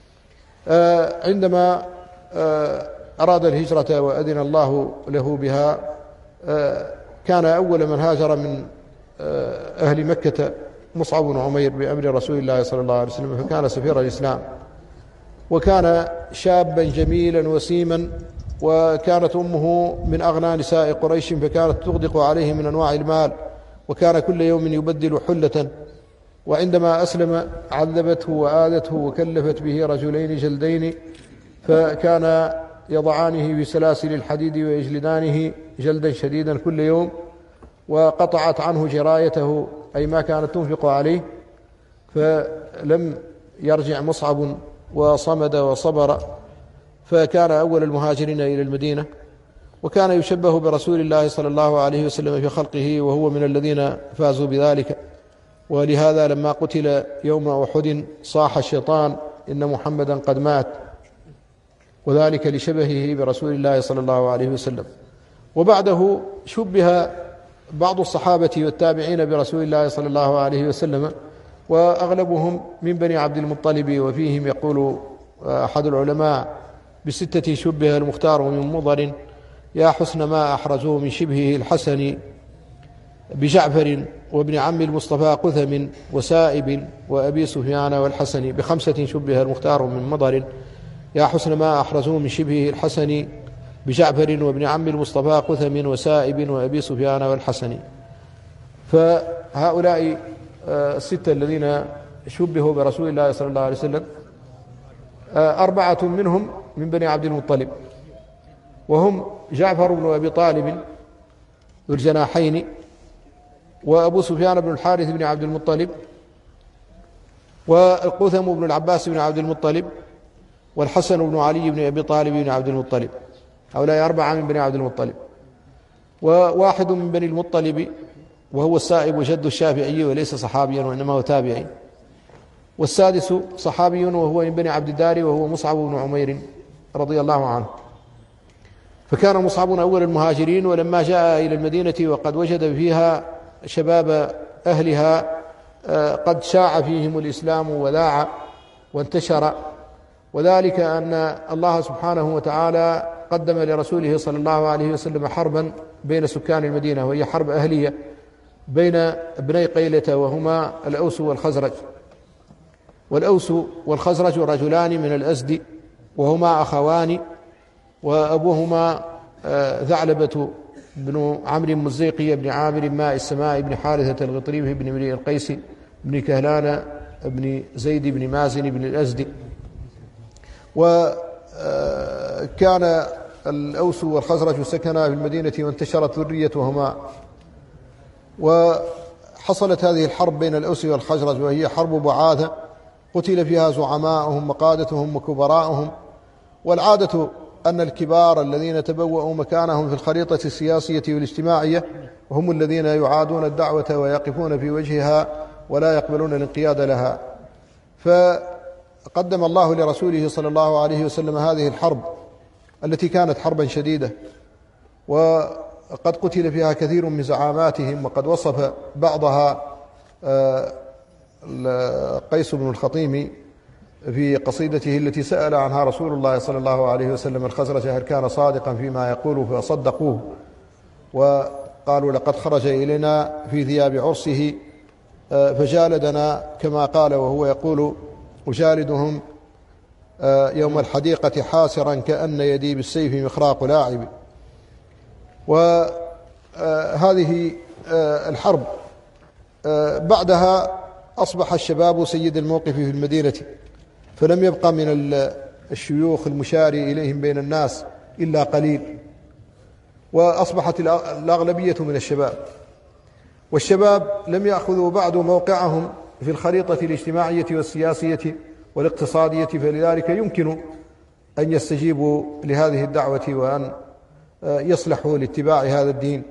عندما أراد الهجرة وأذن الله له بها، كان أول من هاجر من أهل مكة مصعب بن عمير بأمر رسول الله صلى الله عليه وسلم، فكان سفير الإسلام، وكان شابا جميلا وسيما، وكانت أمه من أغنى نساء قريش، فكانت تغدق عليه من أنواع المال، وكان كل يوم يبدل حلة. وعندما أسلم عذبته وآذته وكلفت به رجلين جلدين، فكان يضعانه بسلاسل الحديد ويجلدانه جلدا شديدا كل يوم، وقطعت عنه جرايته أي ما كانت تنفق عليه، فلم يرجع مصعب وصمد وصبر، فكان أول المهاجرين إلى المدينة، وكان يشبه برسول الله صلى الله عليه وسلم في خلقه، وهو من الذين فازوا بذلك. ولهذا لما قتل يوم أحد صاح الشيطان إن محمدا قد مات، وذلك لشبهه برسول الله صلى الله عليه وسلم. وبعده شبه بعض الصحابة والتابعين برسول الله صلى الله عليه وسلم، وأغلبهم من بني عبد المطلب، وفيهم يقول أحد العلماء بستة شبه المختار من مضر، يا حسن ما أحرزوه من شبهه الحسن، بجعفر وابن عم المصطفى قثم وسائب وأبي سفيان والحسن. بخمسة شبه المختار من مضر، يا حسن ما أحرزوه من شبهه الحسن، بجعفر وابن عم المصطفى قثم وسائب وأبي سفيان والحسن. فهؤلاء الستة الذين شبهوا برسول الله صلى الله عليه وسلم، أربعة منهم من بني عبد المطلب، وهم جعفر بن أبي طالب ذو الجناحين، وأبو سفيان بن الحارث بن عبد المطلب، والقثم بن العباس بن عبد المطلب، والحسن بن علي بن أبي طالب بن عبد المطلب. هؤلاء أربعة من بني عبد المطلب. وواحد من بني المطلب وهو السائب جد الشافعي وليس صحابيا وإنما هو تابعي. والسادس صحابي وهو من بني عبد الدار وهو مصعب بن عمير رضي الله عنه. فكان مصعب أول المهاجرين، ولما جاء إلى المدينة وقد وجد فيها شباب أهلها قد شاع فيهم الإسلام وذاع وانتشر، وذلك أن الله سبحانه وتعالى قدم لرسوله صلى الله عليه وسلم حربا بين سكان المدينة، وهي حرب أهلية بين ابني قيلة وهما الأوس والخزرج. والأوس والخزرج رجلان من الأزد، وهما أخوان، وأبوهما ثعلبة بن عمرو مزيقي بن عامر ماء السماء بن حارثة الغطريف بن امرئ القيس بن كهلان بن زيد بن مازن بن الأزد. وكان الأوس والخزرج سكنا في المدينة وانتشرت ذريتهما، وحصلت هذه الحرب بين الأوس والخزرج وهي حرب بعاثة قتل فيها زعماؤهم وقادتهم وكبراءهم. والعادة أن الكبار الذين تبوأوا مكانهم في الخريطة السياسية والاجتماعية هم الذين يعادون الدعوة ويقفون في وجهها ولا يقبلون الانقياد لها. فقدم الله لرسوله صلى الله عليه وسلم هذه الحرب التي كانت حربا شديدة، وقد قتل فيها كثير من زعاماتهم، وقد وصف بعضها قيس بن الخطيم في قصيدته التي سأل عنها رسول الله صلى الله عليه وسلم الخزرج هل كان صادقا فيما يقول فصدقوه، وقالوا لقد خرج إلينا في ثياب عرسه فجالدنا كما قال وهو يقول أجالدهم يوم الحديقة حاسرا كأن يدي بالسيف مخراق لاعب. وهذه الحرب بعدها أصبح الشباب سيد الموقف في المدينة، فلم يبقى من الشيوخ المشار إليهم بين الناس إلا قليل، وأصبحت الأغلبية من الشباب. والشباب لم يأخذوا بعد موقعهم في الخريطة الاجتماعية والسياسية والاقتصادية، فلذلك يمكن أن يستجيبوا لهذه الدعوة وأن يصلحوا لاتباع هذا الدين.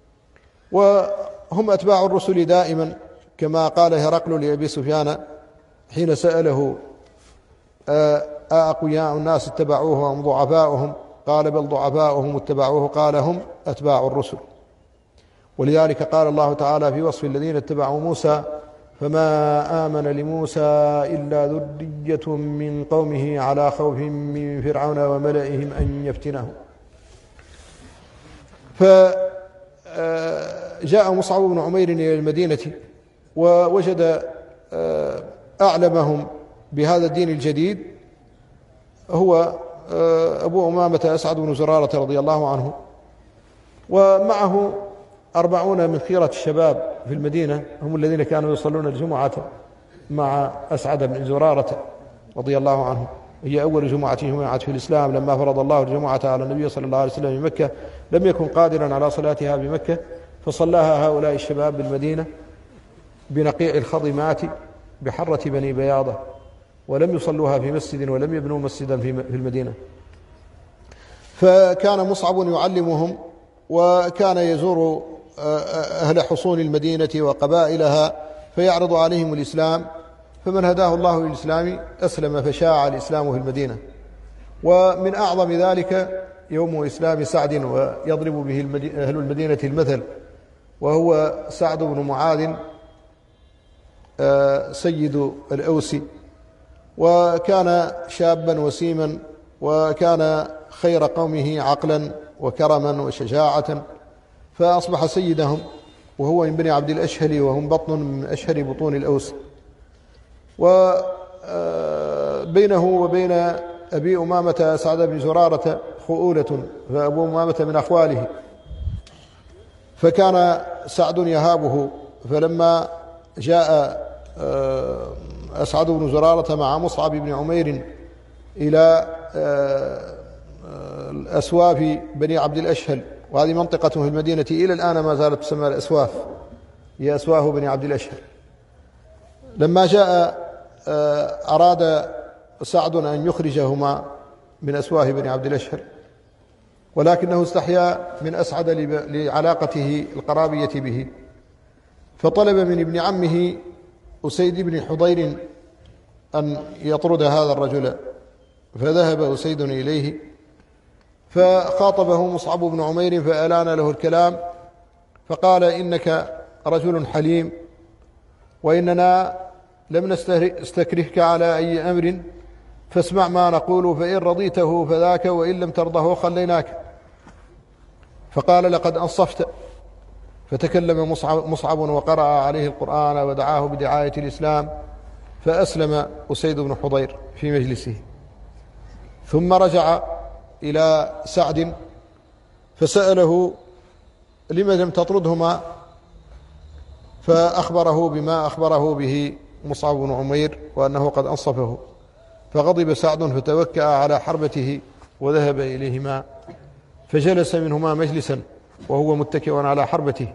وهم أتباع الرسل دائما، كما قال هرقل لأبي سفيان حين سأله أقوياء الناس اتبعوه أم ضعفاؤهم؟ قال بل ضعفاؤهم اتبعوه، قال هم أتباع الرسل. ولذلك قال الله تعالى في وصف الذين اتبعوا موسى فما آمن لموسى إلا ذرية من قومه على خوف من فرعون وملئهم أن يفتنهم. فجاء مصعب بن عمير إلى المدينة ووجد أعلمهم بهذا الدين الجديد هو أبو أمامة أسعد بن زرارة رضي الله عنه، ومعه 40 من خيرة الشباب في المدينة هم الذين كانوا يصلون الجمعة مع أسعد بن زرارة رضي الله عنه. هي أول جمعة جمعت في الإسلام لما فرض الله الجمعة على النبي صلى الله عليه وسلم بمكة، لم يكن قادرا على صلاتها بمكة، فصلاها هؤلاء الشباب بالمدينة بنقيع الخضمات بحرة بني بياضة، ولم يصلوها في مسجد ولم يبنوا مسجدا في المدينة. فكان مصعب يعلمهم، وكان يزور أهل حصون المدينة وقبائلها فيعرض عليهم الإسلام، فمن هداه الله للإسلام أسلم فشاع الإسلام في المدينة. ومن أعظم ذلك يوم إسلام سعد، ويضرب به أهل المدينة المثل، وهو سعد بن معاذ سيد الأوس، وكان شابا وسيما، وكان خير قومه عقلا وكرما وشجاعة، فأصبح سيدهم، وهو من بني عبد الأشهل، وهم بطن من أشهر بطون الأوس. وبينه وبين أبي أمامة سعد بن زرارة خؤولة، فأبو أمامة من أخواله، فكان سعد يهابه. فلما جاء أسعد بن زرارة مع مصعب بن عمير إلى الأسواف بني عبد الأشهل، وهذه منطقة في المدينة إلى الآن ما زالت تسمى الأسواف، هي أسواف بني عبد الأشهل. لما جاء أراد سعد أن يخرجهما من أسواف بني عبد الأشهل، ولكنه استحيا من أسعد لعلاقته القرابية به، فطلب من ابن عمه أسيد بن حضير أن يطرد هذا الرجل، فذهب أسيد إليه فخاطبه مصعب بن عمير فألان له الكلام، فقال إنك رجل حليم، وإننا لم نستكرهك على أي أمر، فاسمع ما نقول، فإن رضيته فذاك، وإن لم ترضه خليناك. فقال لقد أنصفت. فتكلم مصعب وقرأ عليه القرآن ودعاه بدعاية الإسلام، فأسلم أسيد بن حضير في مجلسه. ثم رجع إلى سعد فسأله لم لم تطردهما، فأخبره بما أخبره به مصعب بن عمير وأنه قد أنصفه. فغضب سعد فتوكأ على حربته وذهب إليهما، فجلس منهما مجلسا وهو متكئ على حربته،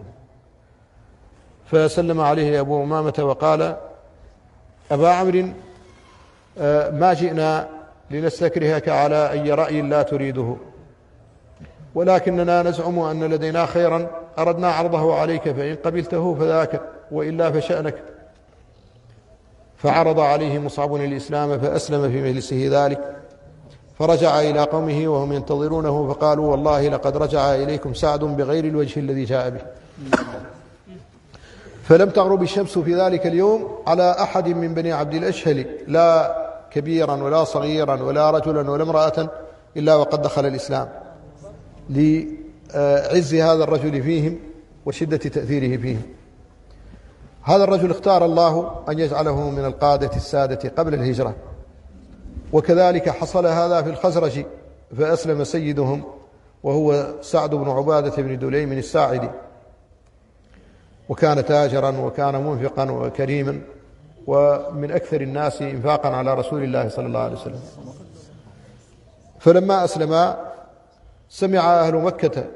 فسلم عليه أبو أمامة وقال: أبا عمرو، ما جئنا لنستكرهك على أي رأي لا تريده، ولكننا نزعم أن لدينا خيرا أردنا عرضه عليك، فإن قبلته فذاك، وإلا فشأنك. فعرض عليه مصعب الإسلام فأسلم في مجلسه ذلك. فرجع إلى قومه وهم ينتظرونه، فقالوا: والله لقد رجع إليكم سعد بغير الوجه الذي جاء به. فلم تغرب الشمس في ذلك اليوم على أحد من بني عبد الأشهل، لا كبيرا ولا صغيرا ولا رجلا ولا امرأة، إلا وقد دخل الإسلام، لعز هذا الرجل فيهم وشدة تأثيره فيهم. هذا الرجل اختار الله أن يجعله من القادة السادة قبل الهجرة، وكذلك حصل هذا في الخزرج، فأسلم سيدهم وهو سعد بن عبادة بن دليم الساعدي، وكان تاجرا وكان منفقا وكريما، ومن أكثر الناس إنفاقا على رسول الله صلى الله عليه وسلم. فلما أسلما سمع أهل مكة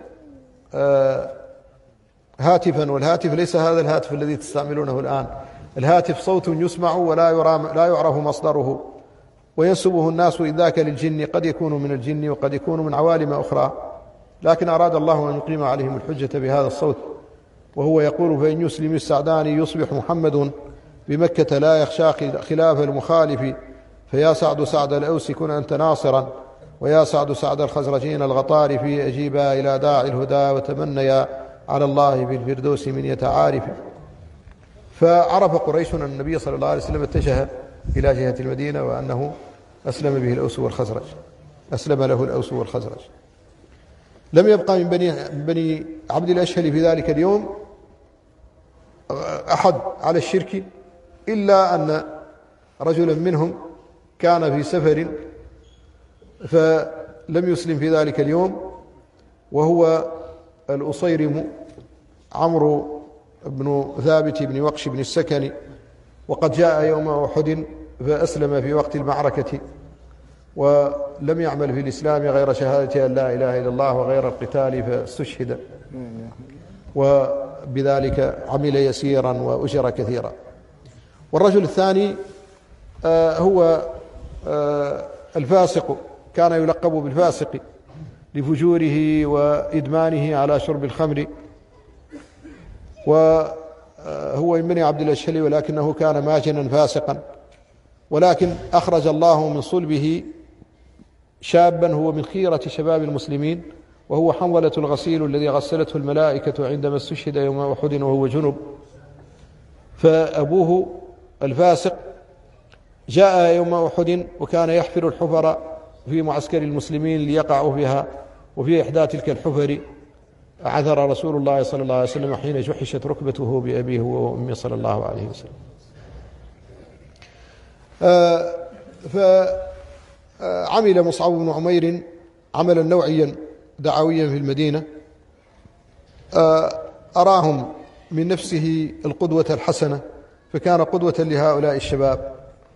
هاتفا، والهاتف ليس هذا الهاتف الذي تستعملونه الآن، الهاتف صوت يسمع ولا لا يعرف مصدره، وينسبه الناس إذ ذاك للجن، قد يكون من الجن وقد يكون من عوالم أخرى، لكن أراد الله أن يقيم عليهم الحجة بهذا الصوت، وهو يقول: فإن يسلم السعدان يصبح محمد بمكة لا يخشى خلاف المخالف، فيا سعد سعد الأوس كن أنت ناصرا، ويا سعد سعد الخزرجين الغطارف أجيبا إلى داعي الهدى وتمنيا على الله في الفردوس من يتعارف. فعرف قريش أن النبي صلى الله عليه وسلم اتجه إلى جهة المدينة، وأنه أسلم به الأوس والخزرج، أسلم له الأوس والخزرج. لم يبقى من بني عبد الأشهل في ذلك اليوم أحد على الشرك، إلا أن رجلا منهم كان في سفر فلم يسلم في ذلك اليوم، وهو الأصيرم عمرو بن ثابت بن وقش بن السكن، وقد جاء يوم أحد فأسلم في وقت المعركة، ولم يعمل في الإسلام غير شهادة أن لا إله إلا الله وغير القتال، فاستشهد، وبذلك عمل يسيرا وأجر كثيرا. والرجل الثاني هو الفاسق، كان يلقب بالفاسق لفجوره وإدمانه على شرب الخمر، وهو من بني عبد الأشهل، ولكنه كان ماجنا فاسقا، ولكن أخرج الله من صلبه شابا هو من خيرة شباب المسلمين، وهو حنظلة الغسيل الذي غسلته الملائكة عندما استشهد يوم أحد وهو جنب. فأبوه الفاسق جاء يوم أحد وكان يحفر الحفر في معسكر المسلمين ليقعوا فيها، وفي إحدى تلك الحفر عثر رسول الله صلى الله عليه وسلم حين جحشت ركبته بأبيه وأمه صلى الله عليه وسلم. فعمل مصعب بن عمير عملا نوعيا دعويا في المدينة، أراهم من نفسه القدوة الحسنة، فكان قدوة لهؤلاء الشباب،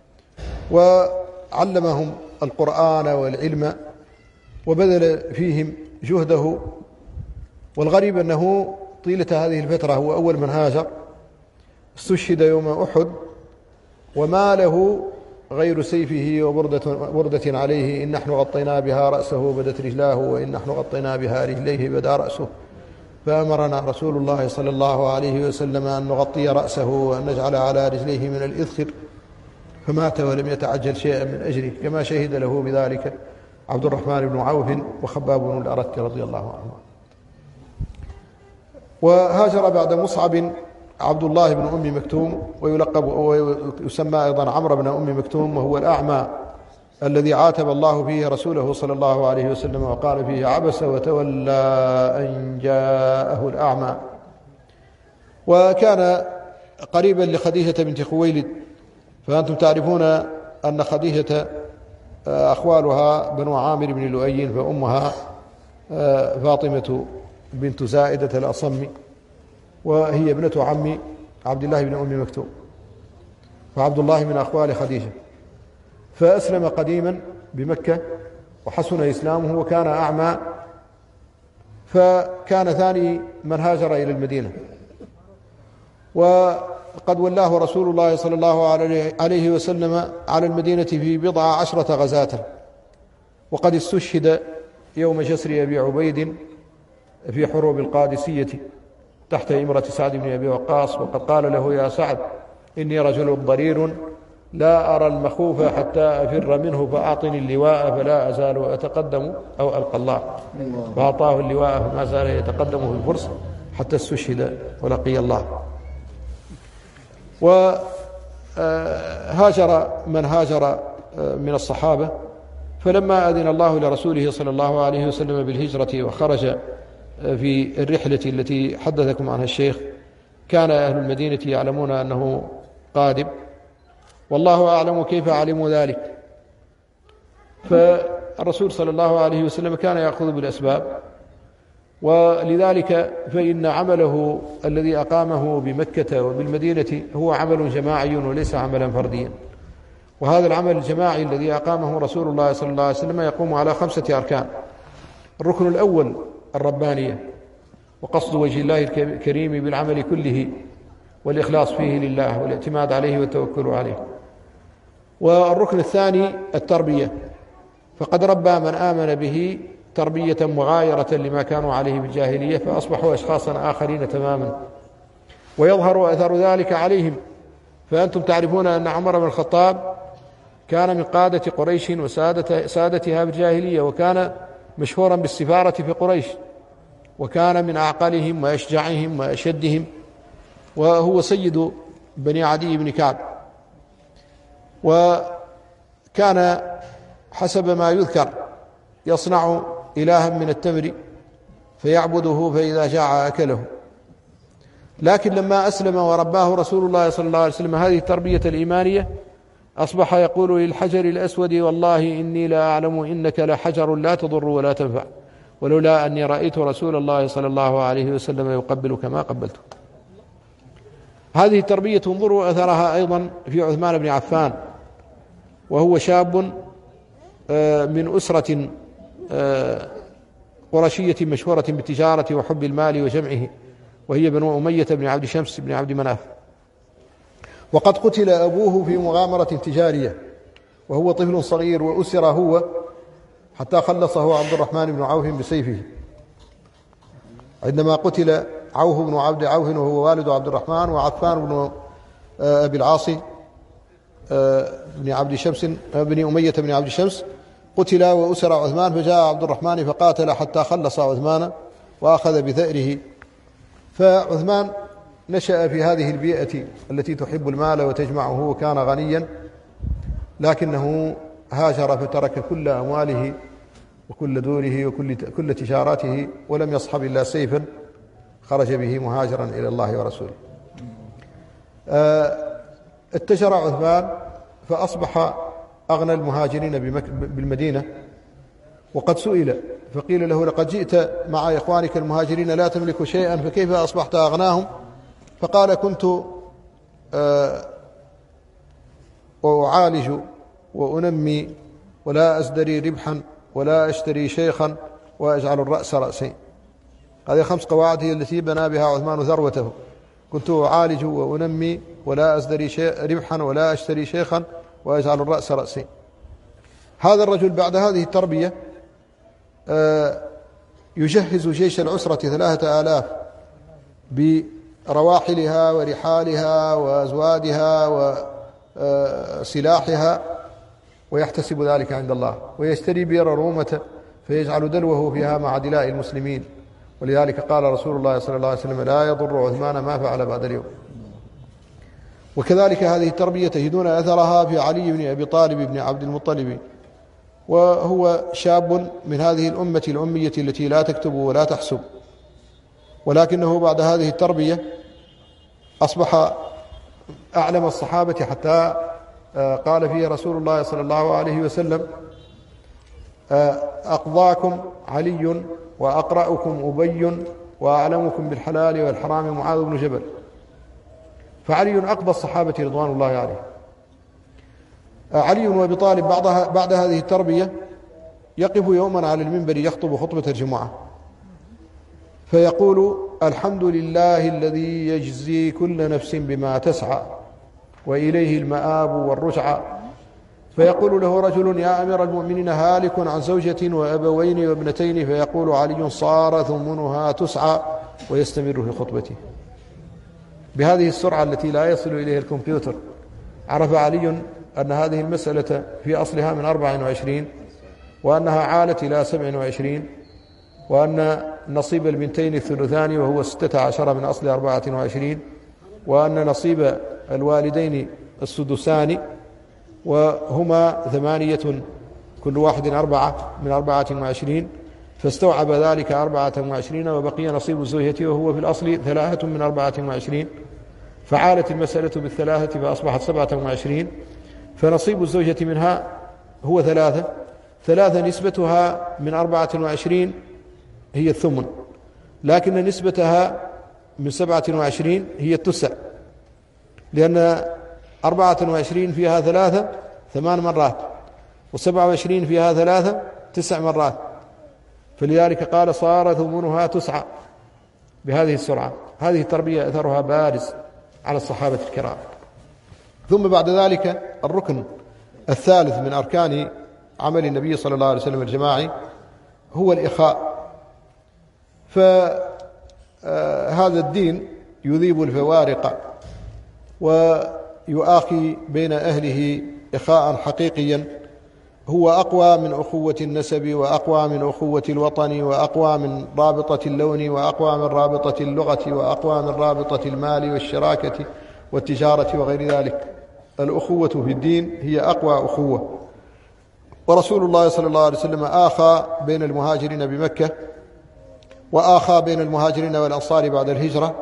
وعلمهم القرآن والعلم وبذل فيهم جهده. والغريب أنه طيلة هذه الفترة هو أول من هاجر، استشهد يوم أحد، وما له غير سيفه وبردة عليه: إن نحن غطينا بها رأسه بدت رجلاه، وإن نحن غطينا بها رجليه بدا رأسه. فأمرنا رسول الله صلى الله عليه وسلم أن نغطي رأسه وأن نجعل على رجليه من الإذخر، فمات ولم يتعجل شيئا من أجره، كما شهد له بذلك عبد الرحمن بن عوف وخباب بن الأرت رضي الله عنه. وهاجر بعد مصعب عبد الله بن أم مكتوم، ويلقب ويسمى أيضا عمرو بن أم مكتوم، وهو الأعمى الذي عاتب الله فيه رسوله صلى الله عليه وسلم وقال فيه: عبس وتولى أن جاءه الأعمى. وكان قريبا لخديجة بنت خويلد، فأنتم تعرفون أن خديجة أخوالها بنو عامر بن لؤي، فأمها فاطمة بنت زائدة الأصم، وهي ابنة عم عبد الله بن أم مكتوم، فعبد الله من أخوال خديجة. فأسلم قديما بمكة وحسن إسلامه وكان أعمى، فكان ثاني من هاجر إلى المدينة. وقد ولاه رسول الله صلى الله عليه وسلم على المدينة في 10 غزاة، وقد استشهد يوم جسر أبي عبيد في حروب القادسية تحت إمرة سعد بن أبي وقاص. وقد قال له: يا سعد، إني رجل ضرير لا أرى المخوف حتى أفر منه، فأعطني اللواء فلا أزال أتقدم أو ألقى الله. فأعطاه اللواء فما زال يتقدم في الفرس حتى استشهد ولقي الله. وهاجر من هاجر من الصحابة، فلما أذن الله لرسوله صلى الله عليه وسلم بالهجرة وخرج في الرحلة التي حدثكم عنها الشيخ، كان أهل المدينة يعلمون أنه قادم، والله أعلم كيف علموا ذلك. فالرسول صلى الله عليه وسلم كان يأخذ بالأسباب، ولذلك فإن عمله الذي أقامه بمكة وبالمدينة هو عمل جماعي وليس عملا فرديا. وهذا العمل الجماعي الذي أقامه رسول الله صلى الله عليه وسلم يقوم على 5 أركان. الركن الأول الربانية، وقصد وجه الله الكريم بالعمل كله، والإخلاص فيه لله والاعتماد عليه والتوكل عليه. والركن الثاني التربية، فقد ربى من آمن به تربية مغايرة لما كانوا عليه بالجاهلية، فأصبحوا أشخاصا آخرين تماما، ويظهر أثر ذلك عليهم. فأنتم تعرفون أن عمر بن الخطاب كان من قادة قريش وسادتها بالجاهلية، وكان مشهورا بالسفارة في قريش، وكان من أعقلهم وأشجعهم وأشدهم، وهو سيد بني عدي بن كعب. وكان حسب ما يذكر يصنع إلها من التمر فيعبده، فإذا جاع أكله. لكن لما أسلم ورباه رسول الله صلى الله عليه وسلم هذه التربية الإيمانية، أصبح يقول للحجر الأسود: والله إني لا أعلم إنك لحجر لا تضر ولا تنفع، ولولا أني رأيت رسول الله صلى الله عليه وسلم يقبلك ما قبلته. هذه التربية انظروا أثرها أيضا في عثمان بن عفان، وهو شاب من أسرة قرشية مشهورة بالتجارة وحب المال وجمعه، وهي بنو أمية بن عبد شمس بن عبد مناف. وقد قتل أبوه في مغامرة تجارية وهو طفل صغير، وأسر هو حتى خلصه عبد الرحمن بن عوف بسيفه. عندما قتل عوف بن عبد عوف وهو والد عبد الرحمن، وعفان بن أبي العاص بن عبد شمس بن أمية بن عبد شمس، قتل وأسر عثمان، فجاء عبد الرحمن فقاتل حتى خلص عثمان وأخذ بثأره. فعثمان نشأ في هذه البيئة التي تحب المال وتجمعه، وكان غنيا، لكنه هاجر فترك كل أمواله وكل دوره وكل تجاراته، ولم يصحب إلا سيفا خرج به مهاجرا إلى الله ورسوله. اتجر عثمان فأصبح أغنى المهاجرين بالمدينة. وقد سئل فقيل له: لقد جئت مع إخوانك المهاجرين لا تملك شيئا، فكيف أصبحت أغناهم؟ فقال: كنت وأعالج وأنمي ولا أزدري ربحا ولا أشتري شيخا وأجعل الرأس رأسين. هذه 5 قواعد هي التي بنى بها عثمان ثروته: كنت أعالج وأنمي ولا أزدري ربحا ولا أشتري شيخا وأجعل الرأس رأسين. هذا الرجل بعد هذه التربية يجهز جيش العسرة 3000 برواحلها ورحالها وأزوادها وسلاحها، ويحتسب ذلك عند الله، ويشتري بئر رومة فيجعل دلوه فيها مع دلاء المسلمين. ولذلك قال رسول الله صلى الله عليه وسلم: لا يضر عثمان ما فعل بعد اليوم. وكذلك هذه التربية تجدون أثرها في علي بن أبي طالب بن عبد المطلب وهو شاب من هذه الأمة الأمية التي لا تكتب ولا تحسب، ولكنه بعد هذه التربية أصبح أعلم الصحابة، حتى قال فيه رسول الله صلى الله عليه وسلم: أقضاكم علي وأقرأكم أبي وأعلمكم بالحلال والحرام معاذ بن جبل. فعلي أقضى الصحابة رضوان الله عليه. علي وأبي طالب بعد هذه التربية يقف يوما على المنبر يخطب خطبة الجمعة فيقول: الحمد لله الذي يجزي كل نفس بما تسعى وإليه المآب والرجعى. فيقول له رجل: يا أمير المؤمنين، هالك عن زوجة وأبوين وابنتين. فيقول علي: صار ثمنها تسعى، ويستمر في خطبته بهذه السرعة التي لا يصل إليها الكمبيوتر. عرف علي أن هذه المسألة في أصلها من 24، وأنها عالت إلى 27، وأن نصيب البنتين الثلثان وهو 16 من أصل 24، وأن نصيب الوالدين السدسان وهما 8، كل واحد 4 من 24. فاستوعب ذلك 24، وبقي نصيب الزوجة وهو في الأصل 3 من 24. فعالت المسألة بالثلاثة فأصبحت 27. فنصيب الزوجة منها هو 3 نسبتها من 24 هي الثمن، لكن نسبتها من 27 هي التسع، لأن 24 فيها 3 8 مرات، و27 فيها 3 9 مرات. فلذلك قال: صار ثمنها تسعى بهذه السرعة. هذه التربية أثرها بارز على الصحابة الكرام. ثم بعد ذلك الركن الثالث من أركان عمل النبي صلى الله عليه وسلم الجماعي هو الإخاء. فهذا الدين يذيب الفوارق ويؤاخي بين أهله إخاء حقيقيا هو أقوى من أخوة النسب، وأقوى من أخوة الوطن، وأقوى من رابطة اللون، وأقوى من رابطة اللغة، وأقوى من رابطة المال والشراكة والتجارة وغير ذلك. الأخوة في الدين هي أقوى أخوة. ورسول الله صلى الله عليه وسلم آخى بين المهاجرين بمكة، وآخى بين المهاجرين والأنصار بعد الهجرة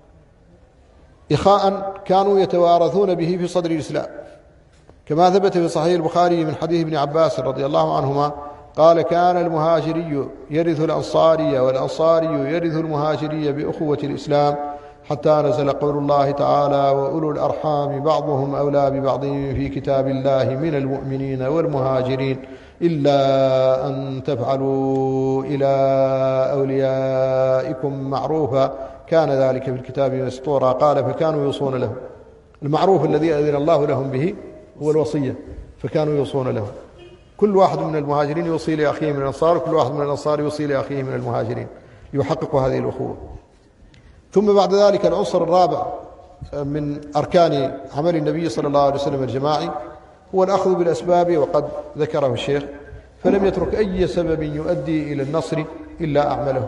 إخاء كانوا يتوارثون به في صدر الإسلام، كما ثبت في صحيح البخاري من حديث ابن عباس رضي الله عنهما قال: كان المهاجري يرث الأنصاري، والأنصاري يرث المهاجري بأخوة الإسلام، حتى نزل قول الله تعالى: وأولو الأرحام بعضهم أولى ببعض في كتاب الله من المؤمنين والمهاجرين إلا أن تفعلوا إلى أوليائكم معروفا كان ذلك في الكتاب مسطورا. قال: فكانوا يوصون له. المعروف الذي أذن الله لهم به هو الوصية، فكانوا يوصون له. كل واحد من المهاجرين يوصي لأخيه من الأنصار، وكل واحد من الأنصار يوصي لأخيه من المهاجرين، يحقق هذه الأخوة. ثم بعد ذلك العنصر الرابع من أركان عمل النبي صلى الله عليه وسلم الجماعي هو الأخذ بالأسباب، وقد ذكره الشيخ: فلم يترك أي سبب يؤدي إلى النصر إلا أعمله.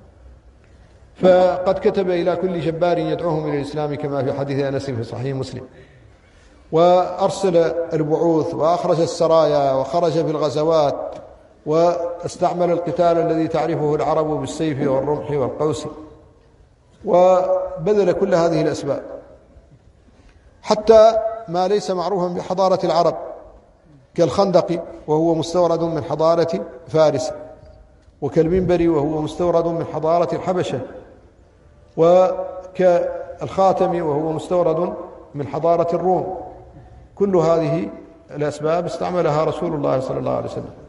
فقد كتب إلى كل جبار يدعوهم إلى الإسلام، كما في حديث أنس في صحيح مسلم، وأرسل البعوث، وأخرج السرايا، وخرج في الغزوات، واستعمل القتال الذي تعرفه العرب بالسيف والرمح والقوس، وبذل كل هذه الأسباب، حتى ما ليس معروفا بحضارة العرب كالخندق وهو مستورد من حضارة فارس، وكالمنبر وهو مستورد من حضارة الحبشة، وكالخاتم وهو مستورد من حضارة الروم. كل هذه الأسباب استعملها رسول الله صلى الله عليه وسلم.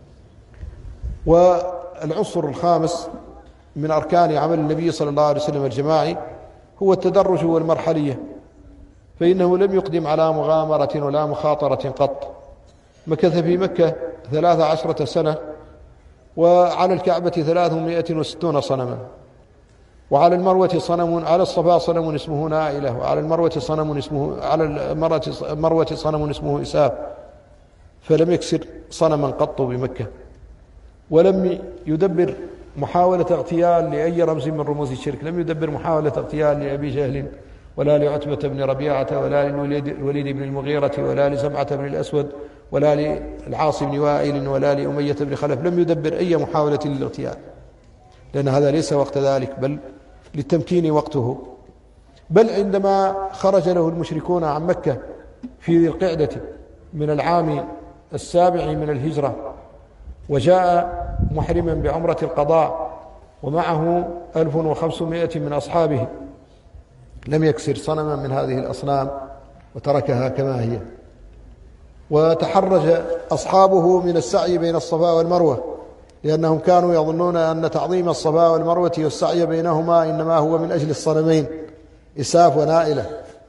والعنصر الخامس من أركان عمل النبي صلى الله عليه وسلم الجماعي هو التدرج والمرحلية، فإنه لم يقدم على مغامرة ولا مخاطرة قط. مكث في مكة 13 سنة، وعلى الكعبة 360 صنما، وعلى المروة صنم، على الصفا صنم اسمه نائلة، وعلى المروة صنم اسمه، على المروة صنم اسمه إساف، فلم يكسر صنما قط بمكة، ولم يدبر محاولة اغتيال لأي رمز من رموز الشرك. لم يدبر محاولة اغتيال لأبي جهل، ولا لعتبة بن ربيعة، ولا للوليد بن المغيرة، ولا لزمعة بن الأسود، ولا للعاص بن وائل ولا لأمية بن خلف، لم يدبر أي محاولة للاغتيال، لأن هذا ليس وقت ذلك، بل للتمكين وقته. بل عندما خرج له المشركون عن مكة في ذي القعدة من العام 7 من الهجرة، وجاء محرما بعمرة القضاء ومعه 1500 من أصحابه، لم يكسر صنما من هذه الأصنام وتركها كما هي. وتحرج أصحابه من السعي بين الصفا والمروة، لأنهم كانوا يظنون أن تعظيم الصفا والمروة والسعي بينهما إنما هو من أجل الصنمين إساف ونائلة.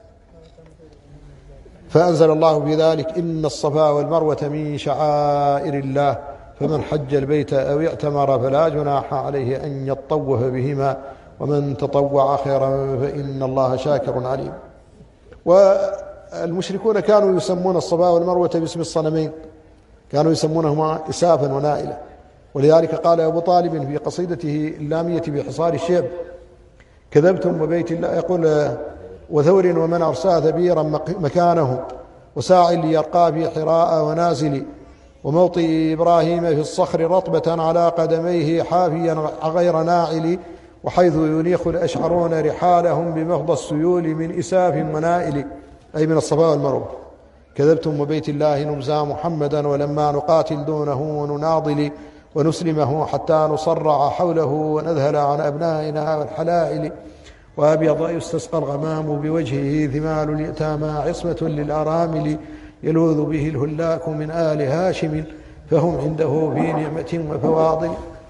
فأنزل الله بذلك: إن الصفا والمروة من شعائر الله فمن حج البيت أو اعتمر فلا جناح عليه أن يطوف بهما ومن تطوع خيرا فإن الله شاكر عليم. والمشركون كانوا يسمون الصفا والمروة باسم الصنمين، كانوا يسمونهما إسافا ونائلة. ولذلك قال أبو طالب في قصيدته اللامية بحصار الشعب: كذبتم وبيت الله، يقول: وثور ومن أرسى ثبيرا مكانه وساع ليرقى في حراء ونازل وموطئ إبراهيم في الصخر رطبة على قدميه حافيا غير ناعل وحيث ينيخ الأشعرون رحالهم بمفضى السيول من إساف ونائل، أي من الصفا والمروة. كذبتم وبيت الله نمزى محمدا ولما نقاتل دونه نناضل ونسلمه حتى نصرع حوله ونذهل عن أبنائنا والحلائل وأبيض يستسقى الغمام بوجهه ثمال اليتامى عصمة للأرامل يلوذ به الهلاك من آل هاشم فهم عنده في نعمة وفواضل.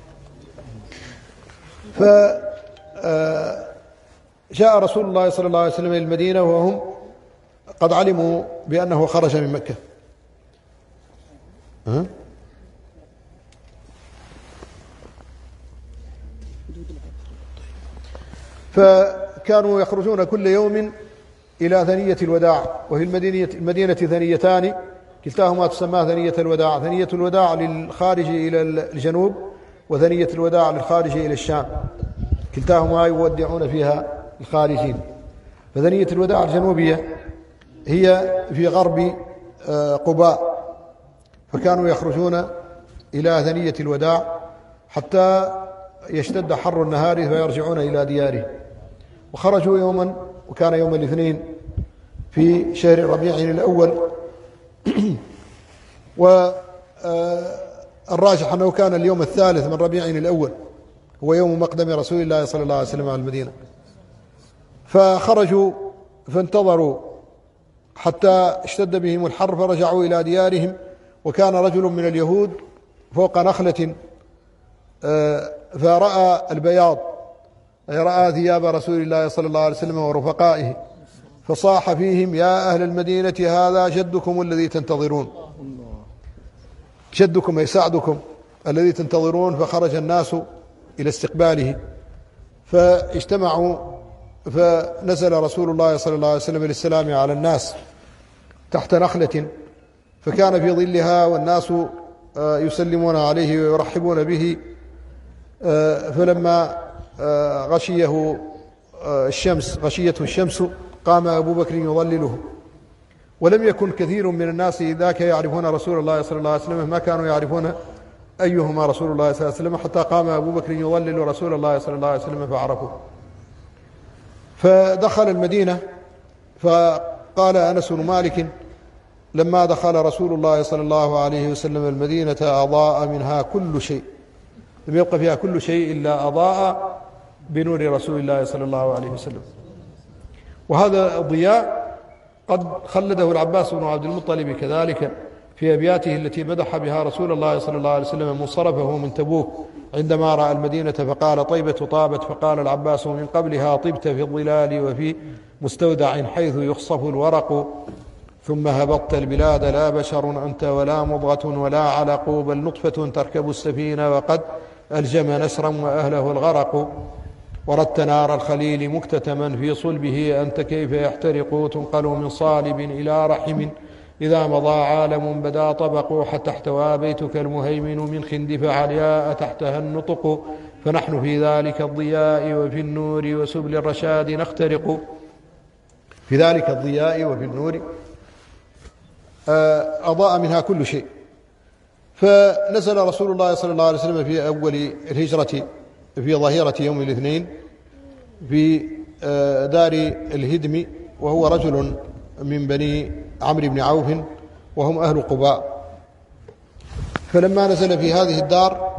فجاء رسول الله صلى الله عليه وسلم إلى المدينة وهم قد علموا بأنه خرج من مكة. فكانوا يخرجون كل يوم إلى ثنية الوداع، وفي المدينة ثنيتان كلتاهما تسمى ثنية الوداع، ثنية الوداع للخارج إلى الجنوب وثنية الوداع للخارج إلى الشام، كلتاهما يودعون فيها الخارجين. فثنية الوداع الجنوبية هي في غرب قباء، فكانوا يخرجون إلى ثنية الوداع حتى يشتد حر النهار فيرجعون إلى ديارهم. وخرجوا يوما، وكان يوم الاثنين في شهر ربيع الأول، والراجح أنه كان اليوم الثالث من ربيع الأول، هو يوم مقدم رسول الله صلى الله عليه وسلم على المدينة. فخرجوا فانتظروا حتى اشتد بهم الحر فرجعوا إلى ديارهم. وكان رجل من اليهود فوق نخلة فرأى البياض، أي رأى ثياب رسول الله صلى الله عليه وسلم ورفقائه، فصاح فيهم: يا أهل المدينة هذا جدكم الذي تنتظرون، جدكم أي سعدكم الذي تنتظرون. فخرج الناس إلى استقباله فاجتمعوا، فنزل رسول الله صلى الله عليه وسلم للسلام على الناس تحت نخلة فكان في ظلها، والناس يسلمون عليه ويرحبون به. فلما غشيته الشمس قام أبو بكر يظلله. ولم يكن كثير من الناس ذاك يعرفون رسول الله صلى الله عليه وسلم، ما كانوا يعرفون أيهما رسول الله صلى الله عليه وسلم، حتى قام أبو بكر يظلل رسول الله صلى الله عليه وسلم فعرفوه. فدخل المدينة، فقال أنس بن مالك: لما دخل رسول الله صلى الله عليه وسلم المدينة أضاء منها كل شيء، لم يبق فيها كل شيء إلا أضاء بنور رسول الله صلى الله عليه وسلم. وهذا الضياء قد خلده العباس بن عبد المطلب كذلك في أبياته التي مدح بها رسول الله صلى الله عليه وسلم منصرفه من تبوك عندما رأى المدينة فقال: طيبة طابت، فقال العباس: من قبلها طبت في الظلال وفي مستودع حيث يخصف الورق، ثم هبطت البلاد لا بشر أنت ولا مضغة ولا علق، بل نطفة تركب السفينة وقد ألجم نسرا وأهله الغرق، وردت نار الخليل مكتتما في صلبه أنت كيف يحترق، تنقل من صالب إلى رحم إذا مضى عالم بدا طبق، حتى احتوى بيتك المهيمن من خندف علياء تحتها النطق، فنحن في ذلك الضياء وفي النور وسبل الرشاد نخترق. في ذلك الضياء وفي النور أضاء منها كل شيء. فنزل رسول الله صلى الله عليه وسلم في أول الهجرة في ظهيرة يوم الاثنين في دار الهدم، وهو رجل من بني عمرو بن عوف وهم أهل قباء. فلما نزل في هذه الدار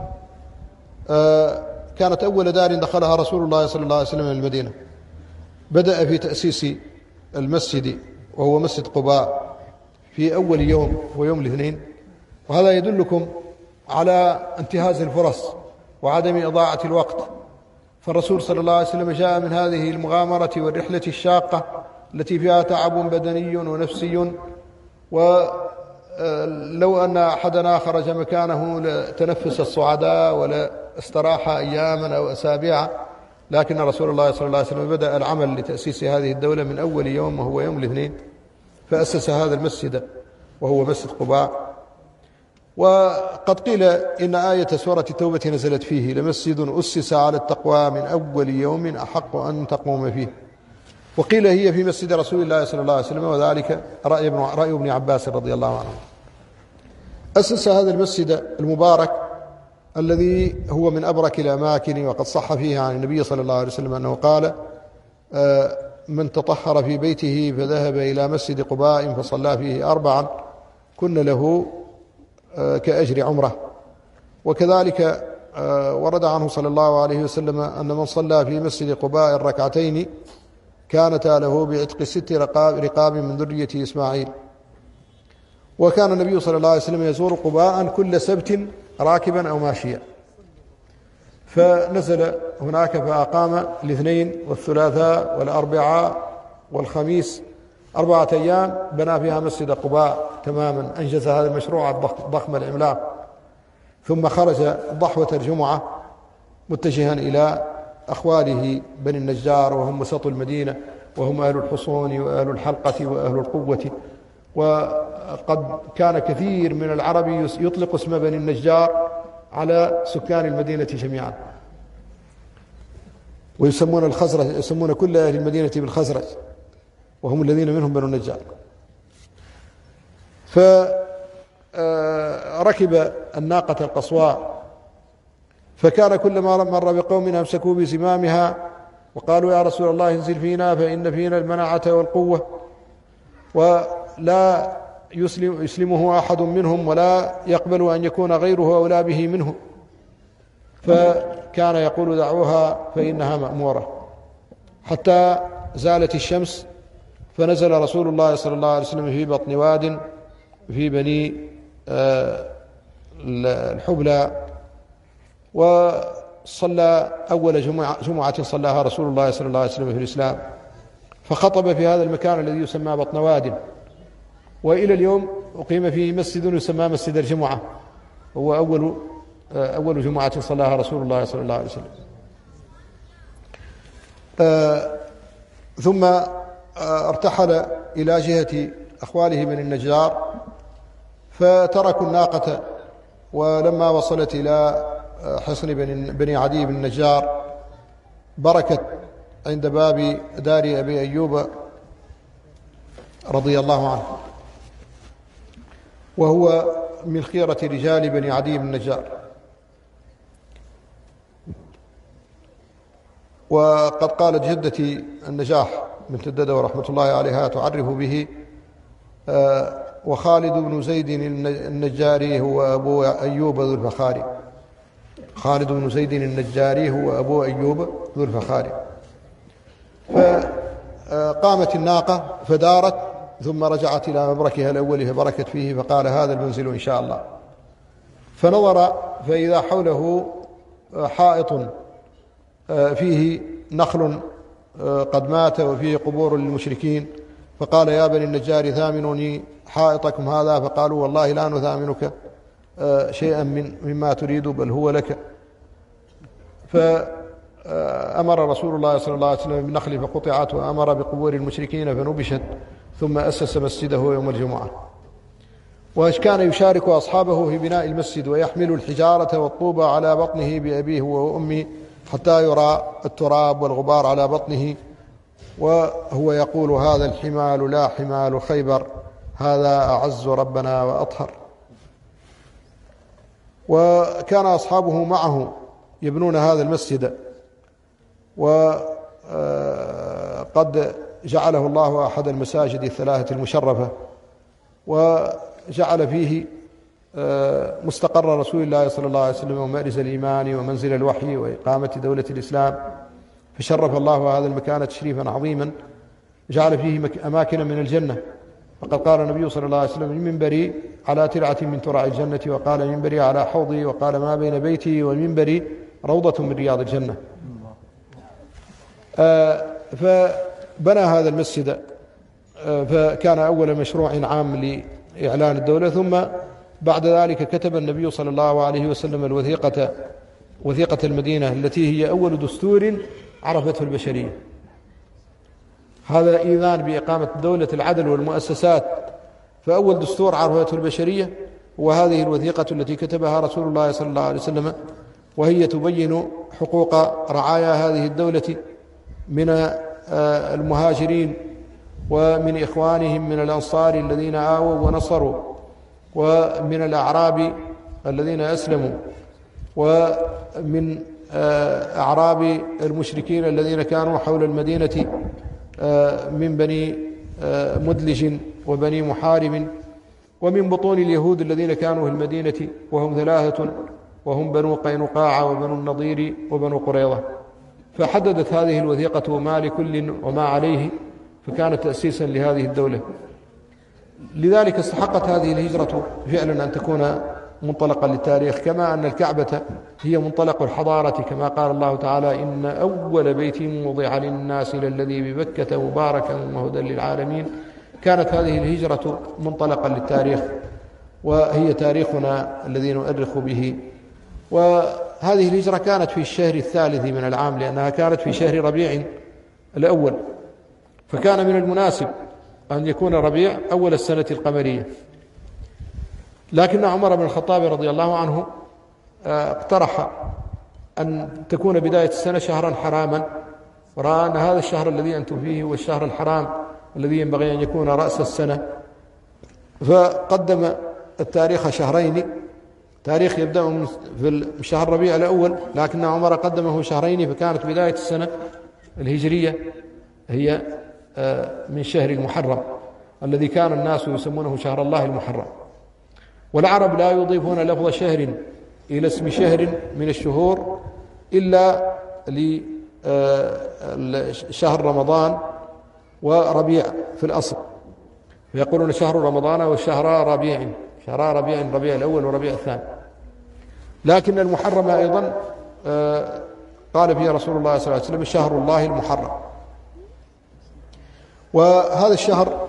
كانت أول دار دخلها رسول الله صلى الله عليه وسلم من المدينة. بدأ في تأسيس المسجد وهو مسجد قباء في أول يوم ويوم الاثنين، وهذا يدلكم على انتهاز الفرص وعدم إضاعة الوقت. فالرسول صلى الله عليه وسلم جاء من هذه المغامرة والرحلة الشاقة التي فيها تعب بدني ونفسي، ولو أن أحدنا خرج مكانه لتنفس الصعداء ولا استراح أياما أو أسابيع، لكن رسول الله صلى الله عليه وسلم بدأ العمل لتأسيس هذه الدولة من أول يوم وهو يوم الاثنين، فأسس هذا المسجد وهو مسجد قباء. وقد قيل إن آية سورة التوبة نزلت فيه: لمسجد أسس على التقوى من أول يوم أحق أن تقوم فيه. وقيل هي في مسجد رسول الله صلى الله عليه وسلم، وذلك رأي ابن عباس رضي الله عنه. أسس هذا المسجد المبارك الذي هو من أبرك الأماكن، وقد صح فيه عن النبي صلى الله عليه وسلم أنه قال: من تطهر في بيته فذهب إلى مسجد قباء فصلى فيه 4 كن له كأجر عمره. وكذلك ورد عنه صلى الله عليه وسلم أن من صلى في مسجد قباء 2 كانتا له بعتق 6 رقاب من ذرية إسماعيل. وكان النبي صلى الله عليه وسلم يزور قباء كل سبت راكبا أو ماشيا، فنزل هناك فأقام الاثنين والثلاثاء والأربعاء والخميس 4 أيام بنى فيها مسجد قباء تماما، أنجز هذا المشروع الضخم العملاق. ثم خرج ضحوة الجمعة متجها إلى أخواله بني النجار، وهم وسط المدينة، وهم أهل الحصون وأهل الحلقة وأهل القوة. وقد كان كثير من العرب يطلق اسم بني النجار على سكان المدينة جميعا، ويسمون الخزرج، يسمون كل أهل المدينة بالخزرج، وهم الذين منهم بنو النجار. فركب الناقة القصواء، فكان كلما مر بقوم أمسكوا بزمامها وقالوا: يا رسول الله انزل فينا فإن فينا المناعة والقوة، ولا يسلمه أحد منهم ولا يقبل أن يكون غيره أولى به منه. فكان يقول: دعوها فإنها مأمورة، حتى زالت الشمس، فنزل رسول الله صلى الله عليه وسلم في بطن واد في بني الحبلى، وصلى أول جمعة صلاها رسول الله صلى الله عليه وسلم في الإسلام، فخطب في هذا المكان الذي يسمى بطن واد. وإلى اليوم أقيم فيه مسجد يسمى مسجد الجمعة، هو أول جمعة صلاها رسول الله صلى الله عليه وسلم. ثم ارتحل إلى جهة أخواله بني النجار، فتركوا الناقة، ولما وصلت إلى حصن بني عدي بن النجار بركت عند باب دار أبي أيوب رضي الله عنه، وهو من خيرة رجال بني عدي بن النجار. وقد قالت جدتي النجاح بنت الددة ورحمة الله عليها تعرف به: وخالد بن زيد النجاري هو أبو أيوب ذو الفخار. خالد بن زيد النجاري هو أبو أيوب ذو الفخار. فقامت الناقة فدارت، ثم رجعت إلى مبركها الأول فبركت فيه، فقال: هذا المنزل إن شاء الله. فنظر فإذا حوله حائط فيه نخل قد مات وفيه قبور للمشركين، فقال: يا بني النجار ثامنوني حائطكم هذا، فقالوا: والله لا نثامنك شيئا مما تريد، بل هو لك. فأمر رسول الله صلى الله عليه وسلم بالنخل فقطعت، وأمر بقبور المشركين فنبشت، ثم أسس مسجده يوم الجمعة. وكان يشارك أصحابه في بناء المسجد، ويحمل الحجارة والطوب على بطنه بأبيه وأمه حتى يرى التراب والغبار على بطنه، وهو يقول: هذا الحمال لا حمال خيبر، هذا أعز ربنا وأطهر. وكان أصحابه معه يبنون هذا المسجد، وقد جعله الله أحد المساجد الثلاثة المشرفة، وجعل فيه مستقر رسول الله صلى الله عليه وسلم ومأرز الإيمان ومنزل الوحي وإقامة دولة الإسلام، فشرف الله هذا المكان تشريفا عظيما، جعل فيه أماكن من الجنة. وقد قال النبي صلى الله عليه وسلم: منبري على ترعة من ترع الجنة، وقال: منبري على حوضي، وقال: ما بين بيتي ومنبري روضة من رياض الجنة. فبنى هذا المسجد، فكان أول مشروع عام لإعلان الدولة. ثم بعد ذلك كتب النبي صلى الله عليه وسلم وثيقة المدينة، التي هي أول دستور عرفته البشرية. هذا إيذان بإقامة دولة العدل والمؤسسات، فأول دستور عرفته البشرية وهذه الوثيقة التي كتبها رسول الله صلى الله عليه وسلم، وهي تبين حقوق رعايا هذه الدولة من المهاجرين ومن إخوانهم من الأنصار الذين آووا ونصروا، ومن الأعراب الذين أسلموا، ومن أعراب المشركين الذين كانوا حول المدينة من بني مدلج وبني محارب، ومن بطون اليهود الذين كانوا في المدينة وهم 3، وهم بنو قينقاع وبنو النضير وبنو قريظة. فحددت هذه الوثيقة ما لكل وما عليه، فكانت تأسيسا لهذه الدولة. لذلك استحقت هذه الهجرة فعلا أن تكون منطلقا للتاريخ، كما أن الكعبة هي منطلق الحضارة، كما قال الله تعالى: إن أول بيت وضع للناس للذي ببكة مباركا وهدى للعالمين. كانت هذه الهجرة منطلقا للتاريخ، وهي تاريخنا الذي نؤرخ به. وهذه الهجرة كانت في الشهر الثالث من العام، لأنها كانت في شهر ربيع الأول، فكان من المناسب أن يكون ربيع أول السنة القمرية. لكن عمر بن الخطاب رضي الله عنه اقترح أن تكون بداية السنة شهرا حراما، ورأى أن هذا الشهر الذي أنتم فيه هو الشهر الحرام الذي ينبغي أن يكون رأس السنة، فقدم التاريخ شهرين. تاريخ يبدأ في شهر ربيع الأول، لكن عمر قدمه شهرين، فكانت بداية السنة الهجرية هي من شهر المحرم الذي كان الناس يسمونه شهر الله المحرم. والعرب لا يضيفون لفظ شهر إلى اسم شهر من الشهور إلا لشهر رمضان وربيع في الأصل، فيقولون شهر رمضان وشهر ربيع، شهر ربيع، ربيع الأول وربيع الثاني. لكن المحرم أيضا قال فيه رسول الله صلى الله عليه وسلم: شهر الله المحرم. وهذا الشهر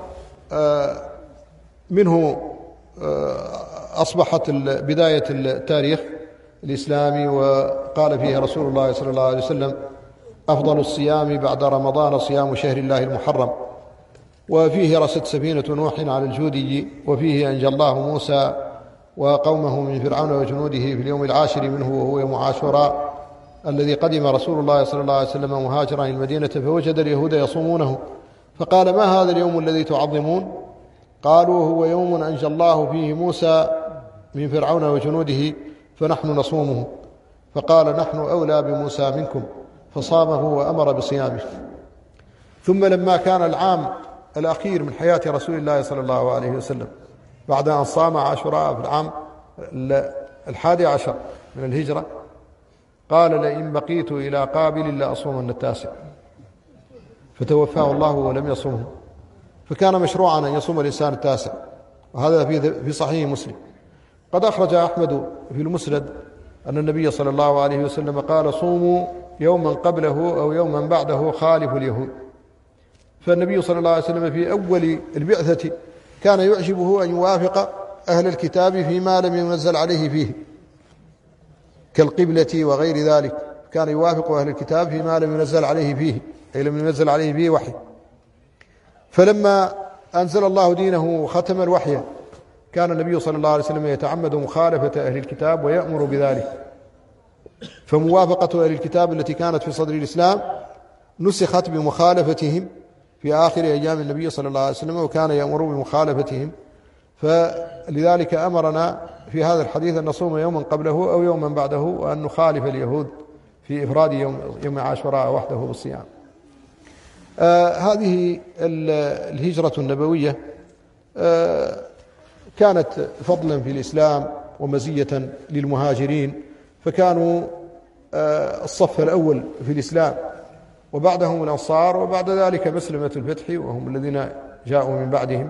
منه أصبحت بداية التاريخ الإسلامي، وقال فيه رسول الله صلى الله عليه وسلم: أفضل الصيام بعد رمضان صيام شهر الله المحرم. وفيه رست سفينة نوح على الجودي، وفيه أنجى الله موسى وقومه من فرعون وجنوده في اليوم العاشر منه، وهو يوم عاشوراء الذي قدم رسول الله صلى الله عليه وسلم مهاجرا المدينة، فوجد اليهود يصومونه، فقال: ما هذا اليوم الذي تعظمون؟ قالوا: هو يوم أنجى الله فيه موسى من فرعون وجنوده فنحن نصومه. فقال: نحن أولى بموسى منكم، فصامه وأمر بصيامه. ثم لما كان العام الأخير من حياة رسول الله صلى الله عليه وسلم، بعد أن صام عاشوراء في العام 11 من الهجرة، قال: لئن بقيت إلى قابل لأصومن التاسع، فتوفاه الله ولم يصومه. فكان مشروعا أن يصوم الإنسان التاسع، وهذا في صحيح مسلم. قد أخرج أحمد في المسند أن النبي صلى الله عليه وسلم قال: صوموا يوما قبله أو يوما بعده خالف اليهود. فالنبي صلى الله عليه وسلم في أول البعثة كان يعجبه أن يوافق أهل الكتاب فيما لم ينزل عليه فيه، كالقبلة وغير ذلك، كان يوافق أهل الكتاب فيما لم ينزل عليه فيه، أي لم ينزل عليه فيه وحي. فلما أنزل الله دينه وختم الوحي، كان النبي صلى الله عليه وسلم يتعمد مخالفة أهل الكتاب ويأمر بذلك. فموافقة أهل الكتاب التي كانت في صدر الإسلام نسخت بمخالفتهم في آخر أيام النبي صلى الله عليه وسلم، وكان يأمر بمخالفتهم، فلذلك أمرنا في هذا الحديث أن نصوم يوما قبله أو يوما بعده، وأن نخالف اليهود في إفراد يوم عاشوراء وحده بالصيام. هذه الهجرة النبوية كانت فضلا في الإسلام ومزية للمهاجرين، فكانوا الصف الأول في الإسلام، وبعدهم الأنصار، وبعد ذلك مسلمة الفتح وهم الذين جاءوا من بعدهم.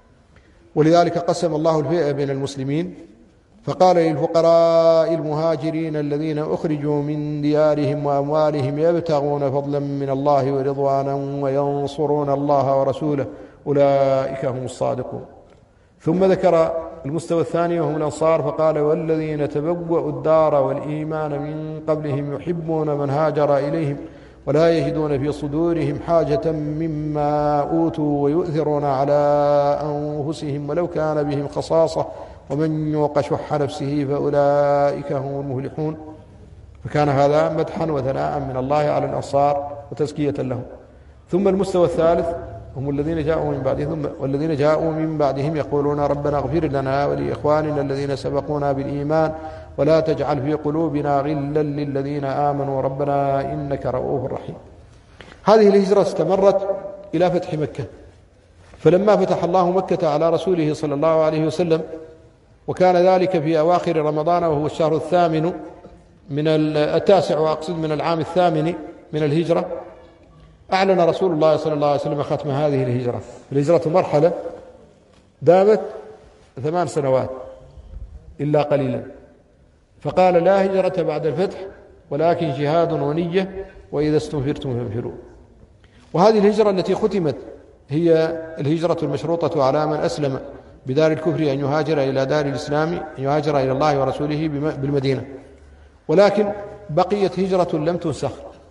ولذلك قسم الله الفئة بين المسلمين فقال للفقراء المهاجرين الذين أخرجوا من ديارهم وأموالهم يبتغون فضلا من الله ورضوانا وينصرون الله ورسوله أولئك هم الصادقون. ثم ذكر المستوى الثاني وهم الأنصار فقال والذين تبوأوا الدار والإيمان من قبلهم يحبون من هاجر إليهم ولا يجدون في صدورهم حاجة مما أوتوا ويؤثرون على أنفسهم ولو كان بهم خصاصة ومن يوق شح نفسه فأولئك هم المفلحون. فكان هذا مدحا وثناء من الله على الأنصار وتزكية لهم. ثم المستوى الثالث هم الذين جاءوا من بعدهم، والذين جاءوا من بعدهم يقولون ربنا اغفر لنا ولإخواننا الذين سبقونا بالإيمان ولا تجعل في قلوبنا غلا للذين آمنوا ربنا إنك رؤوف رحيم. هذه الهجرة استمرت إلى فتح مكة، فلما فتح الله مكة على رسوله صلى الله عليه وسلم، وكان ذلك في أواخر رمضان وهو الشهر الثامن من التاسع وأقصد من العام الثامن من الهجرة، أعلن رسول الله صلى الله عليه وسلم ختم هذه الهجرة. الهجرة مرحلة دامت 8 سنوات إلا قليلا، فقال لا هجرة بعد الفتح ولكن جهاد ونية وإذا استنفرتم فانفروا. وهذه الهجرة التي ختمت هي الهجرة المشروطة على من أسلم بدار الكفر أن يهاجر إلى دار الإسلام، أن يهاجر إلى الله ورسوله بالمدينة، ولكن بقيت هجرة لم تنسخ.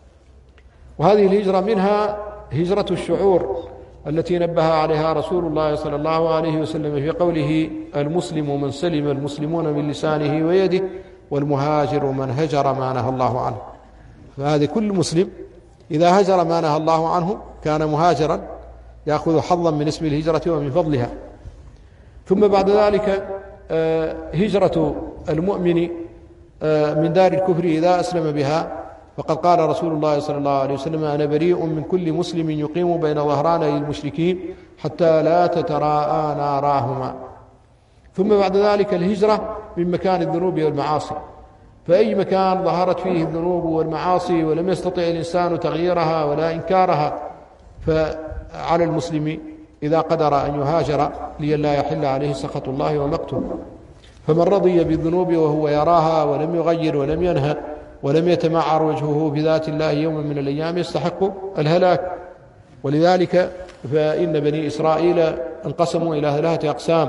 وهذه الهجرة منها هجرة الشعور التي نبه عليها رسول الله صلى الله عليه وسلم في قوله المسلم من سلم المسلمون من لسانه ويده والمهاجر من هجر ما نهى الله عنه. فهذه كل مسلم إذا هجر ما نهى الله عنه كان مهاجرا يأخذ حظا من اسم الهجرة ومن فضلها. ثم بعد ذلك هجرة المؤمن من دار الكفر إذا أسلم بها، فقد قال رسول الله صلى الله عليه وسلم أنا بريء من كل مسلم يقيم بين ظهراني المشركين حتى لا تتراءى ناراهما. ثم بعد ذلك الهجرة من مكان الذنوب والمعاصي، فأي مكان ظهرت فيه الذنوب والمعاصي ولم يستطع الإنسان تغييرها ولا إنكارها فعلى المسلم إذا قدر أن يهاجر لئلا يحل عليه سخط الله ومقته. فمن رضي بالذنوب وهو يراها ولم يغير ولم ينهى ولم يتمعر وجهه بذات الله يوما من الأيام يستحق الهلاك. ولذلك فإن بني إسرائيل انقسموا إلى 3 أقسام: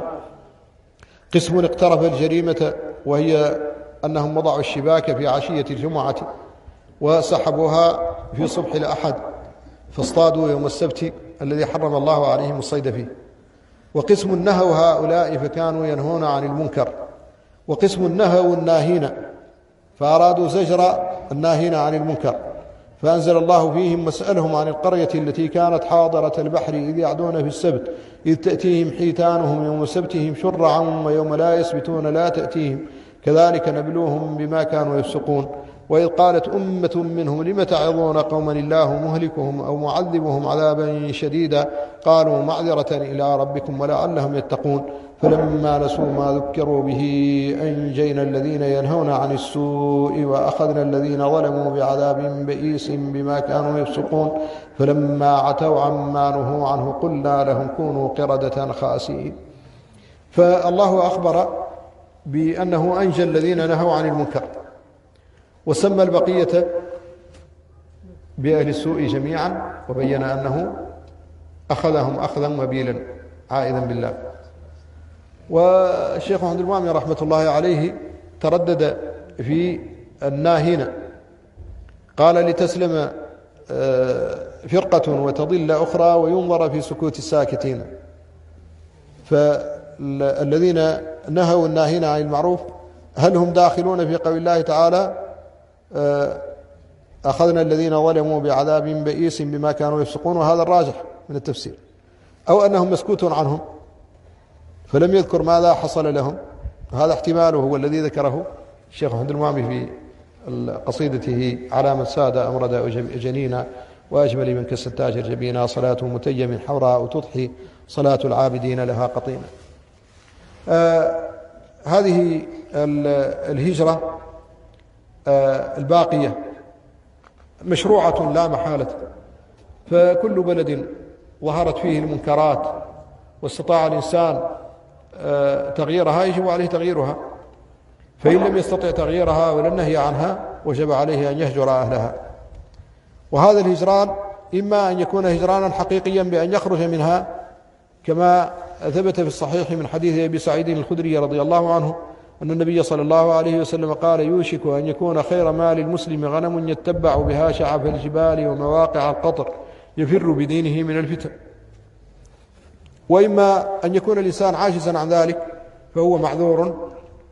قسم اقترف الجريمة وهي أنهم وضعوا الشباك في عشية الجمعة وسحبوها في صبح الأحد فاصطادوا يوم السبت الذي حرم الله عليهم الصيد فيه. وقسم نهوا هؤلاء فكانوا ينهون عن المنكر. وقسم نهوا الناهين فأرادوا زجر الناهين عن المنكر، فأنزل الله فيهم واسألهم عن القرية التي كانت حاضرة البحر إذ يعدون في السبت إذ تأتيهم حيتانهم يوم سبتهم شرعا ويوم لا يسبتون لا تأتيهم كذلك نبلوهم بما كانوا يفسقون. وإذ قالت أمة منهم لم تعظون قوما الله مهلكهم أو معذبهم عذابا شديدا قالوا معذرة إلى ربكم ولعلهم يتقون. فلما نسوا ما ذكروا به أنجينا الذين ينهون عن السوء وأخذنا الذين ظلموا بعذاب بئيس بما كانوا يفسقون. فلما عتوا عما نهوا عنه قلنا لهم كونوا قردة خاسئين. فالله أخبر بأنه أنجى الذين نهوا عن المنكر، وسمى البقية بأهل السوء جميعا، وبين أنه أخذهم أخذا وبيلا عائدا بالله. والشيخ محمد المؤمن رحمة الله عليه تردد في الناهين، قال لتسلم فرقة وتضل أخرى وينظر في سكوت الساكتين. فالذين نهوا الناهين عن المعروف هل هم داخلون في قول الله تعالى أخذنا الذين ظلموا بعذاب بئيس بما كانوا يفسقون؟ وهذا الراجح من التفسير، أو أنهم مسكوت عنهم فلم يذكر ماذا حصل لهم. هذا احتماله هو الذي ذكره الشيخ محمد المعمي في قصيدته على من ساد أمرد جنينا وأجمل من كس التاجر جبينا، صلاة متيم حوراء تضحي صلاة العابدين لها قطينا. هذه الهجرة الباقية مشروعة لا محالة، فكل بلد ظهرت فيه المنكرات واستطاع الإنسان تغييرها يجب عليه تغييرها، فإن لم يستطع تغييرها ولا النهي عنها وجب عليه أن يهجر أهلها. وهذا الهجران إما أن يكون هجرانا حقيقيا بأن يخرج منها كما ثبت في الصحيح من حديث أبي سعيد الخدري رضي الله عنه أن النبي صلى الله عليه وسلم قال: يوشك أن يكون خير مال المسلم غنم يتبع بها شعف الجبال ومواقع القطر يفر بدينه من الفتن. وإما أن يكون الإنسان عاجزا عن ذلك فهو معذور،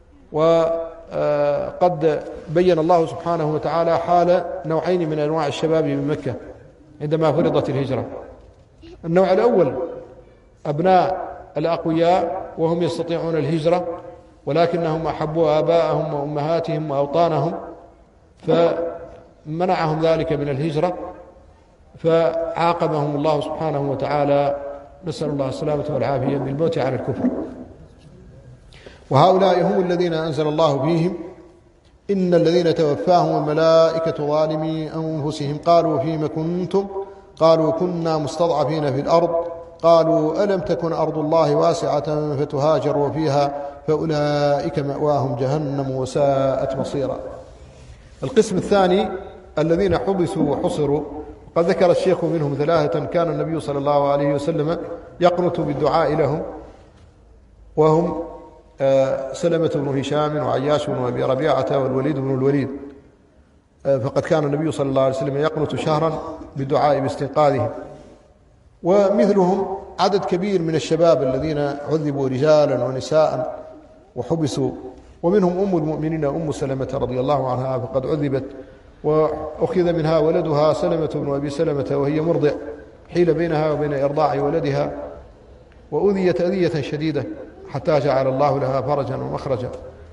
وقد بين الله سبحانه وتعالى حال نوعين من أنواع الشباب بمكة عندما فرضت الهجرة. النوع الأول أبناء الأقوياء وهم يستطيعون الهجرة ولكنهم أحبوا آباءهم وأمهاتهم وأوطانهم فمنعهم ذلك من الهجرة فعاقبهم الله سبحانه وتعالى، نسأل الله السلامة والعافية، بالموت على الكفر. وهؤلاء هم الذين أنزل الله فيهم: إن الذين توفاهم الملائكة ظالمي أنفسهم قالوا فيم كنتم قالوا كنا مستضعفين في الأرض قالوا ألم تكن أرض الله واسعة فتهاجروا فيها فأولئك مأواهم جهنم وساءت مصيرا. القسم الثاني الذين حبسوا وحصروا، قد ذكر الشيخ منهم ثلاثة كان النبي صلى الله عليه وسلم يقنط بالدعاء لهم، وهم سلمة بن هشام وعياش بن أبي ربيعة والوليد بن الوليد. فقد كان النبي صلى الله عليه وسلم يقنط شهرا بالدعاء باستنقاذهم. ومثلهم عدد كبير من الشباب الذين عذبوا رجالا ونساء وحبسوا، ومنهم أم المؤمنين أم سلمة رضي الله عنها فقد عذبت وأخذ منها ولدها سلمة بن أبي سلمة وهي مرضع، حيل بينها وبين إرضاع ولدها وأذيت أذية شديدة حتى جعل الله لها فرجا ومخرجا.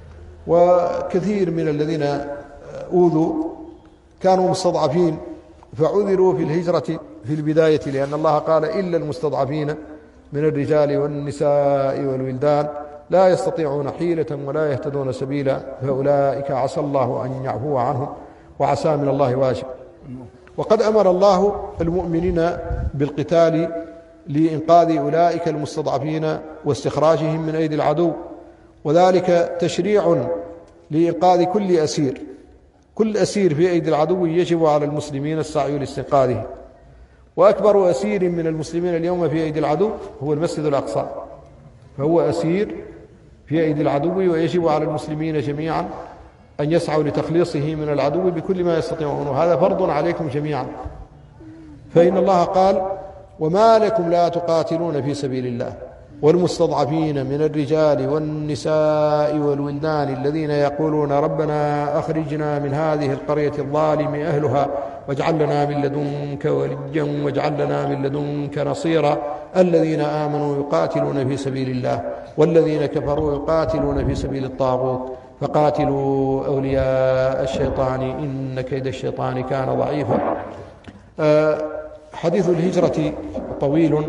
وكثير من الذين أوذوا كانوا مستضعفين فعذروا في الهجرة في البداية، لأن الله قال: إلا المستضعفين من الرجال والنساء والولدان لا يستطيعون حيلة ولا يهتدون سبيلا فأولئك عسى الله أن يعفو عنهم وعسى من الله واجب. وقد أمر الله المؤمنين بالقتال لإنقاذ أولئك المستضعفين واستخراجهم من أيدي العدو، وذلك تشريع لإنقاذ كل أسير. كل أسير في أيدي العدو يجب على المسلمين السعي لاستنقاذه. وأكبر أسير من المسلمين اليوم في أيدي العدو هو المسجد الأقصى، فهو أسير في أيدي العدو، ويجب على المسلمين جميعا أن يسعوا لتخليصه من العدو بكل ما يستطيعون، وهذا فرض عليكم جميعا. فإن الله قال: وما لكم لا تقاتلون في سبيل الله والمستضعفين من الرجال والنساء والولدان الذين يقولون ربنا أخرجنا من هذه القرية الظالم أهلها واجعل لنا من لدنك وليا واجعل لنا من لدنك نصيرا الذين آمنوا يقاتلون في سبيل الله والذين كفروا يقاتلون في سبيل الطاغوت فقاتلوا أولياء الشيطان إن كيد الشيطان كان ضعيفا. حديث الهجرة طويل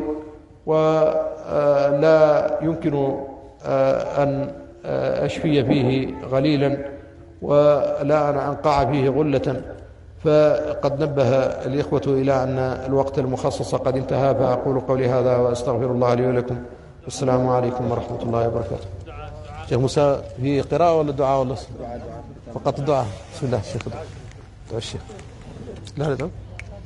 ولا يمكن أن أشفي فيه غليلا ولا أن أنقع فيه غلة، فقد نبه الإخوة إلى أن الوقت المخصص قد انتهى، فأقول قولي هذا وأستغفر الله لي ولكم، والسلام عليكم ورحمة الله وبركاته. شيخ موسى في قراءة ولا دعاء ولا فقط الدعاء؟ بسم الله الشيخ دعاء الشيخ. لا دعاء.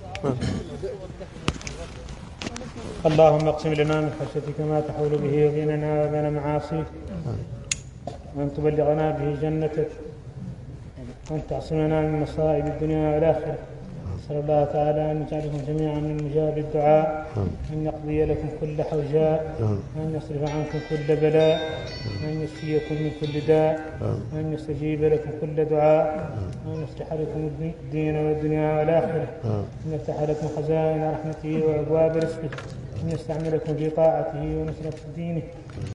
اللهم اقسم لنا من خشيتك ما تحول به بيننا وبين معاصيك، وأن تبلغنا به جنتك، وأن تعصمنا من مصائب الدنيا والآخرة. نسأل الله تعالى أن يجعلكم جميعا من مجاب الدعاء، أن يقضي لكم كل حوجاء، وأن يصرف عنكم كل بلاء، وأن يشفيكم من كل داء، وأن يستجيب لكم كل دعاء، وأن يصلح لكم الدين والدنيا والآخرة، أن يفتح لكم خزائن رحمته وأبواب رزقه، أن يستعملكم في طاعته ونصرة دينه.